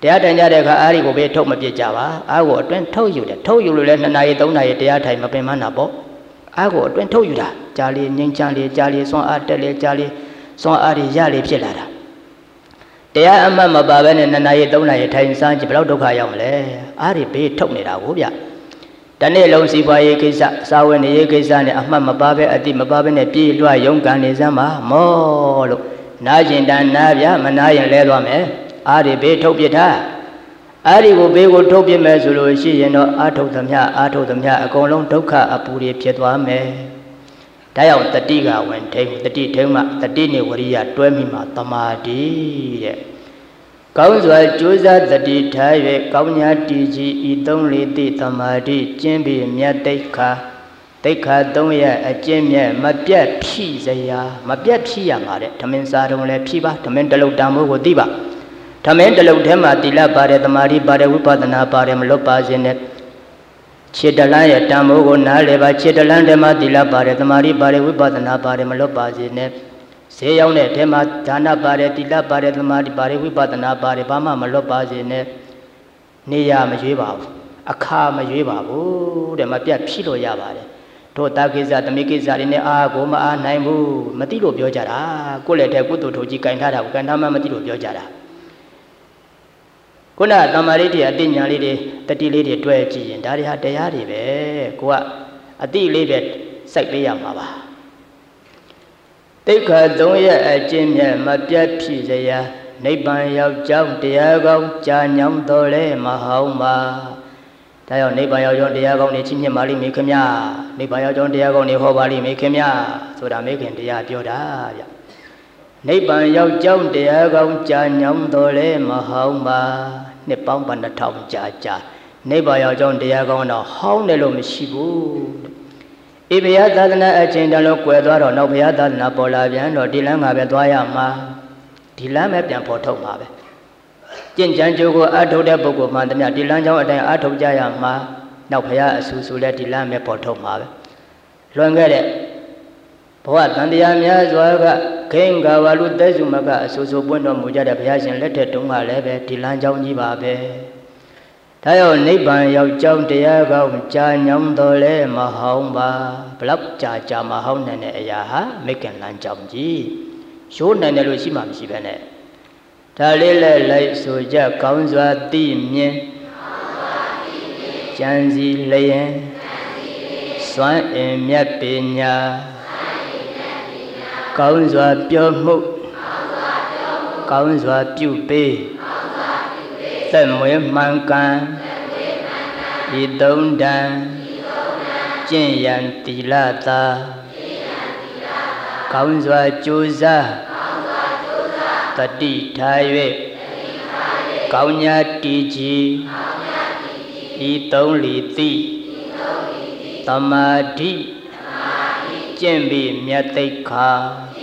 တရားထိုင်ကြတဲ့အခါအားဒီကိုပဲထုတ်မပြစ်ကြပါအားကိုအတွင်းထုတ်ယူတယ်ထုတ်ယူလို့လဲ2 နာရီ 3 နာရီတရားထိုင်မပင်မနာပေါ့အားကိုအတွင်းထုတ်ယူတာကြာလေငြိမ်းချမ်းလေကြာလေစွမ်းအားတက်လေကြာလေစွမ်းအားတွေရလေဖြစ်လာတာတရားအမှတ်မပါဘဲနဲ့2 နာရီ 3 နာရီထိုင်စားကြည့်ဘယ်လောက်ဒုက္ခရောက်မလဲအားဒီဘေးထုတ်နေတာကိုဗျတနေ့လုံးစီပွားရေးကိစ္စစာဝတ်နေရေးကိစ္စနဲ့အမှတ်မပါဘဲအတိမပါဘဲနဲ့ပြေးလွှတ်ရုန်းကန်နေစမ်းပါမောလို့နားကျင်တန်နားဗျမနာရင်လဲသွားမယ်အားဒီဘေးထုတ်ပြထားအားဒီကိုဘေးကိုထုတ်ပြမယ်ဆိုလို့ရှိရင်တော့အာထုတ်သမျှအကုန်လုံးဒုက္ခအပူတွေဖြစ်သွားမယ်ဒါကြောင့်တတိကဝင်ထိန်တတိထိန်မှတတိနဲ့ဝရိယတွဲမိမှတမာတိတဲ့ကောင်းစွာကြိုးစားတတိထား၍ကောင်းညာတည်ကြည်ဤသုံးလေးသိတမာတိကျင့်ပြီးမြတ်တိခါ3 ရက်အကျင့်မြတ်မပြတ်ဖြည့်စရာမပြတ်ဖြည့်ရမှာတဲ့ဓမင်းစားတုံးလည်းဖြည့်ပါဓမင်းတလုတ်တန်ဖို့ကိုသိပါဓမင်းတလုတ်ထဲမှာတိလပါတယ်တမာတိပါတယ်ဝိပဿနာပါတယ်မလွတ်ပါစေနဲ့ခြေတလန်းရဲ့တန်ဖိုးကိုနားလေပါခြေတလန်းထဲမှာတိလပါတယ်တမာတိပါတယ်ဝိပဿနာပါတယ်မလွတ်ပါစေနဲ့ဈေးရောက်တဲ့ထဲမှာဒါနပါတယ်တိလပါတယ်တမာတိပါတယ်ဝိပဿနာပါတယ်ဘာမှမလွတ်ပါစေနဲ့နေရမရွေးပါဘူးအခါမရွေးပါဘူးတဲ့မပြတ်ဖြည့်လို့ရပါတယ်တို့တာကိစ္စတမိကိစ္စတွေနဲ့အားကိုမအားနိုင်ဘူးမသိလို့ပြောကြတာကိုယ့်လက်ထဲကုသိုလ်ထုတ်ကြီးကင်ထားတာကိုကင်ထားမှမသိလို့ပြောကြတာခုနတမာရိဋ္ဌိအတိညာလေးတွေတတိလေးတွေတွဲကြည့်ရင်ဒါတွေဟာတရားတွေပဲကိုကအတိလေးပဲစိုက်ပေးရမှာပါတိခါ3 ရက်အကျင့်မြတ်မပြတ်ဖြည့်စရာနိဗ္ဗာန်ရောက်ကြောင်းတရားကောင်းကြာညောင်းတော်လဲမဟောင်းပါဒါကြောင့်နိဗ္ဗာန်ရောက်ကြောင်းတရားကောင်းတွေချင်းမြတ်ပါလိမ့်မယ်ခင်ဗျာနိဗ္ဗာန်ရောက်ကြောင်းတရားကောင်းတွေဟောပါလိမ့်မယ်ခင်ဗျာဆိုတာမေခင်တရားပြောတာဗျနိဗ္ဗာန်ရောက်ကြောင်းတရားကောင်းကြာညောင်းတော်လဲမဟောင်းပါနှစ်ပေါင်း2000ကြာနိဗ္ဗာန်ရောက်ကြောင်းတရားကောင်းတော့ဟောင်းတယ်လို့မရှိဘူးဧဘယသာသနာအချင်းတလုံးကွယ်သွားတော့နောက်ဘုရားသာသနာပေါ်လာပြန်တော့ဒီလမ်းငါပဲသွားရမှာဒီလမ်းပဲပြန်ပေါ်ထုတ်မှာပဲကျင့်ကြံကြိုးကိုအထုတ်တဲ့ပုဂ္ဂိုလ်မှတည်းများဒီလမ်းကြောင်းအတိုင်းအထုတ်ကြရမှာနောက်ဘုရားအဆူဆူလဲဒီလမ်းပဲပေါ်ထုတ်မှာပဲလွန်ခဲ့တဲ့ဘဝတန်တရားများစွာကခိင်္ဂဝါလူသက်စုမကအဆူဆူပွင့်တော်မူကြတဲ့ဘုရားရှင်လက်ထက်တုန်းကလည်းပဲဒီလမ်းကြောင်းကြီးပါပဲဒါကြောင့်နိဗ္ဗာန်ရောက်ကြောင်းတရားကောင်းကြာညောင်းတော်လဲမဟောင်းပါဘလောက်ကြာမဟောင်းနိုင်တဲ့အရာဟာမိခင်လမ်းကြောင်းကြီးရိုးနိုင်တယ်လို့ရှိမှမရှိပဲနဲ့ဒါလေးလည်းလိုက်ဆိုကြကောင်းစွာသိမြင်ကြံစီလျင်စွမ်းအင်မြတ်ပညာကောင်းစွာပြောမှုကောင်းစွာပြုပေးသက်မွေးမှန်ကန်ဤ3 တန်ကျင့်ရန်သီလသာကောင်းစွာကြိုးစားတတိထား၍ကောင်းညာတည်ကြည်ဤ3 လီသိသမာဓိကျင့်ပြီးမြတ်သိက္ခာ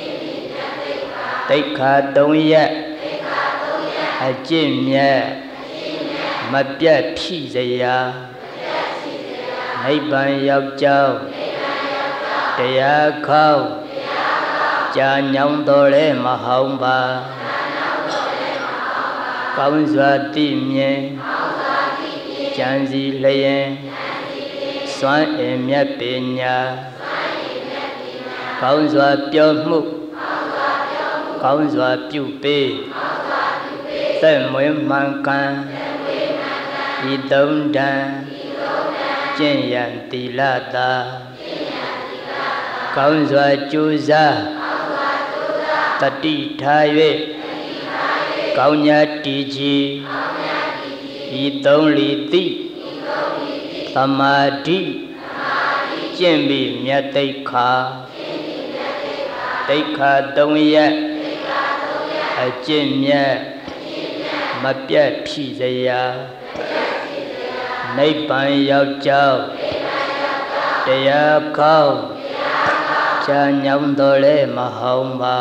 3 ရက်အကျင့်မြတ်မပြတ်ဖြည့်စရာနိဗ္ဗာန်ရောက်ကြောင်းတရားခေါင်းကြာညောင်းတော်လဲမဟောင်းပါကောင်းစွာသိမြင်ကြံစီလျင်စွမ်းအင်မြတ်ပညာကောင်းစွာပြောမှုကောင်းစွာပြုပေးသက်မွေးမှန်ကန်ဤ3 တန်ကျင့်ရန်သီလသာကောင်းစွာကြိုးစားတတိထား၍ကောင်းညာတည်ကြည်ဤ3 လီသိသမာဓိကျင့်ပြီးမြတ်သိက္ခာ3 ရက်အကျင့်မြတ်မပြတ်ဖြည့်စရာနိဗ္ဗာန်ရောက်ကြောင်းတရားခေါင်းကြာညောင်းတော်လဲမဟောင်းပါ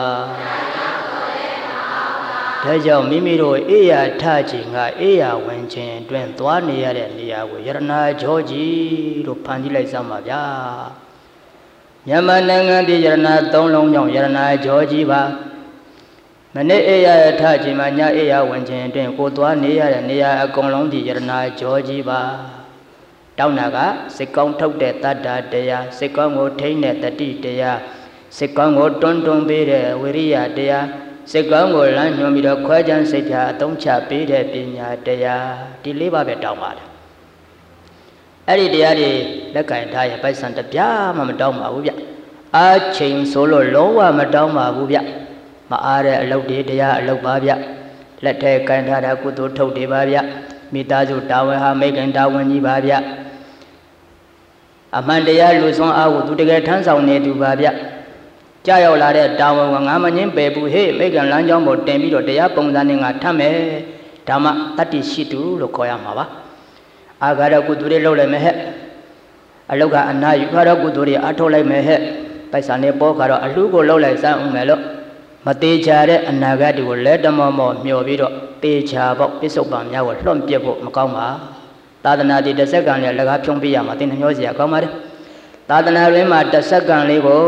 ဒါကြောင့်မိမိတို့အေးရထခြင်းကအေးရဝင်ခြင်းအတွင်းသွားနေရတဲ့နေရာကိုယရနာကြောကြီးလို့ဖန်တီးလိုက်စမ်းပါဗျာမြန်မာနိုင်ငံပြည်ယရနာ3 လုံးကြောင့်ယရနာကြောကြီးပါမနေ့အေးရထချိန်မှာညအေးရဝင်ခြင်းအတွင်းကိုသွားနေရတဲ့နေရာအကုန်လုံးဒီယရနာကြောကြီးပါတောင်းတာကစိတ်ကောင်းထုတ်တဲ့တတ္တတရားစိတ်ကောင်းကိုထိန်းတဲ့တတိတရားစိတ်ကောင်းကိုတွန်းတွန်းပေးတဲ့ဝိရိယတရားစိတ်ကောင်းကိုလမ်းညွှန်ပြီးတော့ခွဲခြမ်းစိတ်ဖြာအသုံးချပေးတဲ့ပညာတရားဒီ၄ပါးပဲတောင်းပါတယ်အဲ့ဒီတရားတွေလက်ကင်ထားရင်ပိုက်ဆံတပြားမှမတောင်းပါဘူးဗျအာချိန်ဆိုလို့လုံးဝမတောင်းပါဘူးဗျမအားတဲ့အလုပ်တွေတရားအလုပ်ပါဗျလက်ထဲကင်ထားတာကုသိုလ်ထုတ်တွေပါဗျမိသားစုတာဝန်ဟာမိခင်တာဝန်ကြီးပါဗျအမှန်တရားလူစွမ်းအားကိုသူတကယ်ထမ်းဆောင်နေသူပါဗျကြာရောက်လာတဲ့တာဝန်ကငါမငင်းပယ်ဘူးဟေ့မိခင်လမ်းကြောင်းပေါ်တင်ပြီးတော့တရားပုံစံနဲ့ငါထမ်းမယ်ဓမ္မတတ္တိရှိသူလို့ခေါ်ရမှာပါအာဃာတကုသိုလ်တွေလုပ်လိုက်မယ်ဟဲ့အလုကအနာယူခါတော့ကုသိုလ်တွေအထုတ်လိုက်မယ်ဟဲ့ပိုက်ဆံနဲ့ပေါ်ခါတော့အလှကိုလှုပ်လိုက်စမ်းအောင်မယ်လို့မသေးချာတဲ့အနာဂတ်တွေကိုလက်တမောမောမျှော်ပြီးတော့သေချာပေါ့ပစ္စုပန်များကိုလွှန့်ပြစ်ဖို့မကောင်းပါသာသနာတည်တစ်စက္ကန့်နဲ့လက်ကားဖြုံးပြရမှာသင်နှမျောစရာကောင်းပါတယ်သာသနာတွင်မှာတစ်စက္ကန့်လေးကို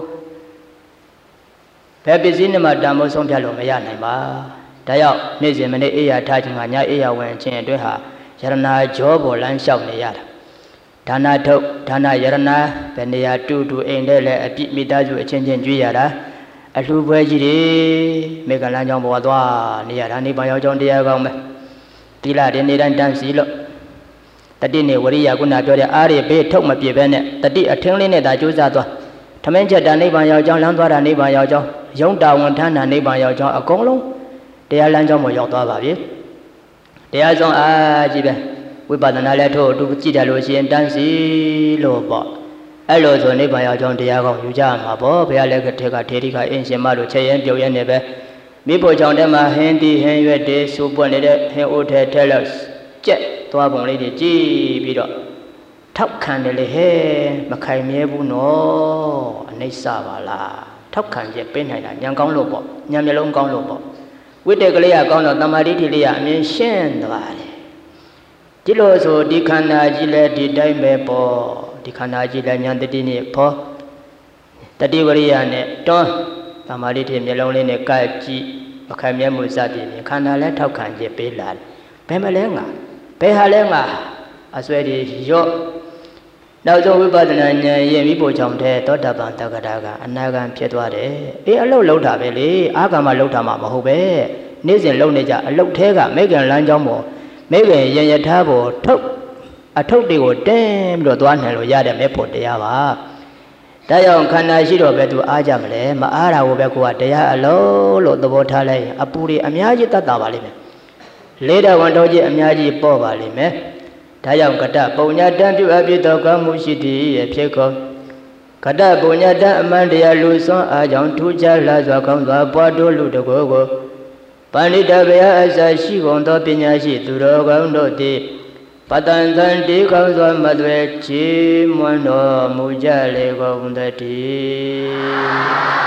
ဘယ်ပစ္စည်းနဲ့မှတန်ဖိုးဆုံးဖြတ်လို့မရနိုင်ပါဒါကြောင့်နေ့စဉ်မနေ့အေးရထားခြင်းကညအေးရဝင်ခြင်းအတွင်းဟာယရနာကြောပေါ်လမ်းလျှောက်နေရတာဒါနထုတ်ဒါနယရနာဘယ်နေရာတူတူအိမ်ထဲလဲအပြစ်မိသားစုအချင်းချင်းကြွေးရတာအလှပွဲကြီးတွေမေကလန်းကြောင်းပေါ်သွားနေရတာနေပါရောက်ကြောင်းတရားကောင်းပဲတိလတဲ့နေတိုင်းတန်းစီလို့တတိနေဝရိယကုဏပြောတဲ့အားရဘေးထုတ်မပြေပဲနဲ့တတိအထင်းလေးနဲ့သာကြိုးစားသွားထမင်းချက်တာနိဗ္ဗာန်ရောက်ကြောင်းလမ်းသွားတာနိဗ္ဗာန်ရောက်ကြောင်းယုံတာဝန်ထမ်းတာနိဗ္ဗာန်ရောက်ကြောင်းအကုန်လုံးတရားလမ်းကြောင်းပေါ်ရောက်သွားပါပြီတရားဆုံးအားကြီးပဲဝိပဿနာလည်းထို့အတူကြည့်တယ်လို့ရှိရင်တန်းစီလို့ပေါ့အဲ့လိုဆိုနိဗ္ဗာန်ရောက်ကြောင်းတရားကောင်းယူကြမှာပေါ့ဘုရားလည်းကထေကထေရီကအင်းရှင်မတို့ချက်ရင်ပြုတ်ရင်နေပဲမိဖို့ကြောင့်တည်းမှာဟင်းတီဟင်းရွက်တွေစူပွက်နေတဲ့ဟင်းအိုးထဲထဲလို့ကြက်သွားပုံလေးတွေကြည့်ပြီးတော့ထောက်ခံတယ်လေဟဲ့မခိုင်မြဲဘူးနော်အနိစ္စပါလားထောက်ခံချက်ပေးနိုင်တာဉာဏ်ကောင်းလို့ပေါ့ဉာဏ်မျက်လုံးကောင်းလို့ပေါ့ဝိတ္တကလေးကကောင်းတော့တမာတိတိလေးကအမြင်ရှင်းသွားတယ်ဒီလိုဆိုဒီခန္ဓာကြီးလည်းဒီတိုင်းပဲပေါ့ဒီခန္ဓာကြီးလည်းဉာဏ်တတိနဲ့ဖောတတိဝရိယနဲ့တွန်းတမာတိတိမျက်လုံးလေးနဲ့ကပ်ကြည့်မခိုင်မြဲမှုစသည်ဖြင့်ခန္ဓာလည်းထောက်ခံချက်ပေးလာတယ်ဘယ်မလဲငါဘယ်ဟာလဲငါအစွဲတွေရော့နောက်ဆုံးဝိပဿနာဉာဏ်ရင်ပြီးပို့ချောင်တဲ့သောတာပန်တက္ကတာကအနာဂံဖြစ်သွားတယ်အေးအလုတ်လုံးတာပဲလေအာဂမလုံးတာမှမဟုတ်ပဲနေ့စဉ်လုံးနေကြအလုတ်သေးကမိခင်လမ်းကြောင်းပေါ်မိခင်ရင်ရထားပေါ်ထုတ်အထုတ်တွေကိုတင်းပြီးတော့သွားနိုင်လို့ရတဲ့မဲ့ဖို့တရားပါဒါကြောင့်ခန္ဓာရှိတော့ပဲသူအားကြမလဲမအားတာကိုပဲကိုကတရားအလုံးလို့သဘောထားလိုက်ရင်အပူတွေအများကြီးတတ်တာပါလိမ့်မယ်လေးတော်ဝန်တော်ကြီးအများကြီးပေါ်ပါလိမ့်မယ်ဒါကြောင့်ကတပုံညာတံပြုအပ်ပြီးတော့ကောင်းမှုရှိသည်ရဲ့ဖြစ်ကုန်ကတပုံညာတံအမှန်တရားလူစွမ်းအားကြောင့်ထူးခြားလာစွာကောင်းစွာပွားတိုးလူတကိုယ်ကိုပဏိတဗျာအစရှိကုန်သောပညာရှိသူတော်ကောင်းတို့သည်ပတန်တန်တေကောင်းစွာမသွဲချီးမွမ်းတော်မူကြလေကုန်တည်း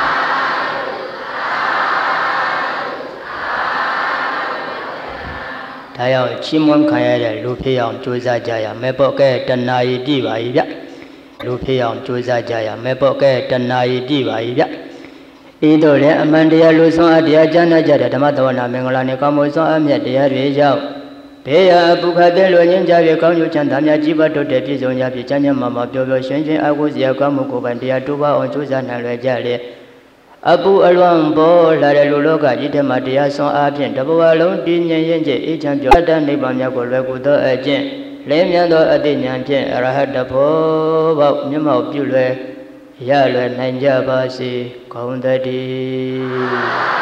ဒါကြောင့်ချီးမွမ်းခံရတဲ့လူဖြစ်အောင်ကြိုးစားကြရမယ်ပေါ့ကဲတဏှာယီတိပါ၏ဗျလူဖြစ်အောင်ကြိုးစားကြရမယ်ပေါ့ကဲတဏှာယီတိပါ၏ဗျဤသို့လည်းအမှန်တရားလူဆုံးအတရားကြားနာကြတဲ့ဓမ္မသဝနာမင်္ဂလာနှင့်ကောင်းမှုဆုံးအမြတ်တရားတွေကြောင့်ဘေးရာပုခတ်တဲ့လူငင်းကြပြီကောင်းကျိုးချမ်းသာများကြီးပွားတိုးတက်ပြည့်စုံကြပြီချမ်းချမ်းမာမာပျော်ပျော်ရွှင်ရွှင်အကုစရာကောင်းမှုကိုယ်ပိုင်တရားတိုးပွားအောင်ကြိုးစားနိုင်လွယ်ကြလေအပူအလွန်ပေါ်လာတဲ့လူလောကကြီးထဲမှာတရားဆုံးအားဖြင့်တဘဝလုံးတည်ငြိမ်ရင်ကျအေးချမ်းပျော်တတ်နိဗ္ဗာန်မြတ်ကိုလွယ်ကူသောအကျင့်လင်းမြတ်သောအသိဉာဏ်ဖြင့်အရဟတဘောပေါမျက်မှောက်ပြုလွယ်ရလွယ်နိုင်ကြပါစေကောင်းတည်း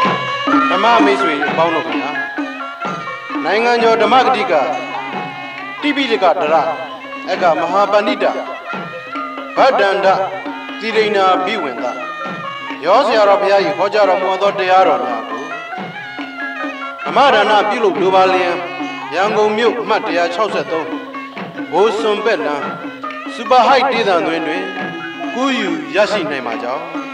ဓမ္မဂတိကတိပိဋကဒရအကမဟာပဏိတဗဒ္ဒန္တတိရိဏာဘိဝန္တရောဆရာတော်ဘုရားကြီးဟောကြားတော်မူသောတရားတော်များကိုဓမ္မဒါနပြုလုပ်လိုပါလျင်ရန်ကုန်မြို့အမှတ်163ဘိုးစွန်ပက်လန်းစူပါဟိုက်ဒေသတွင်ကူးယူရရှိနိုင်ပါကြောင်း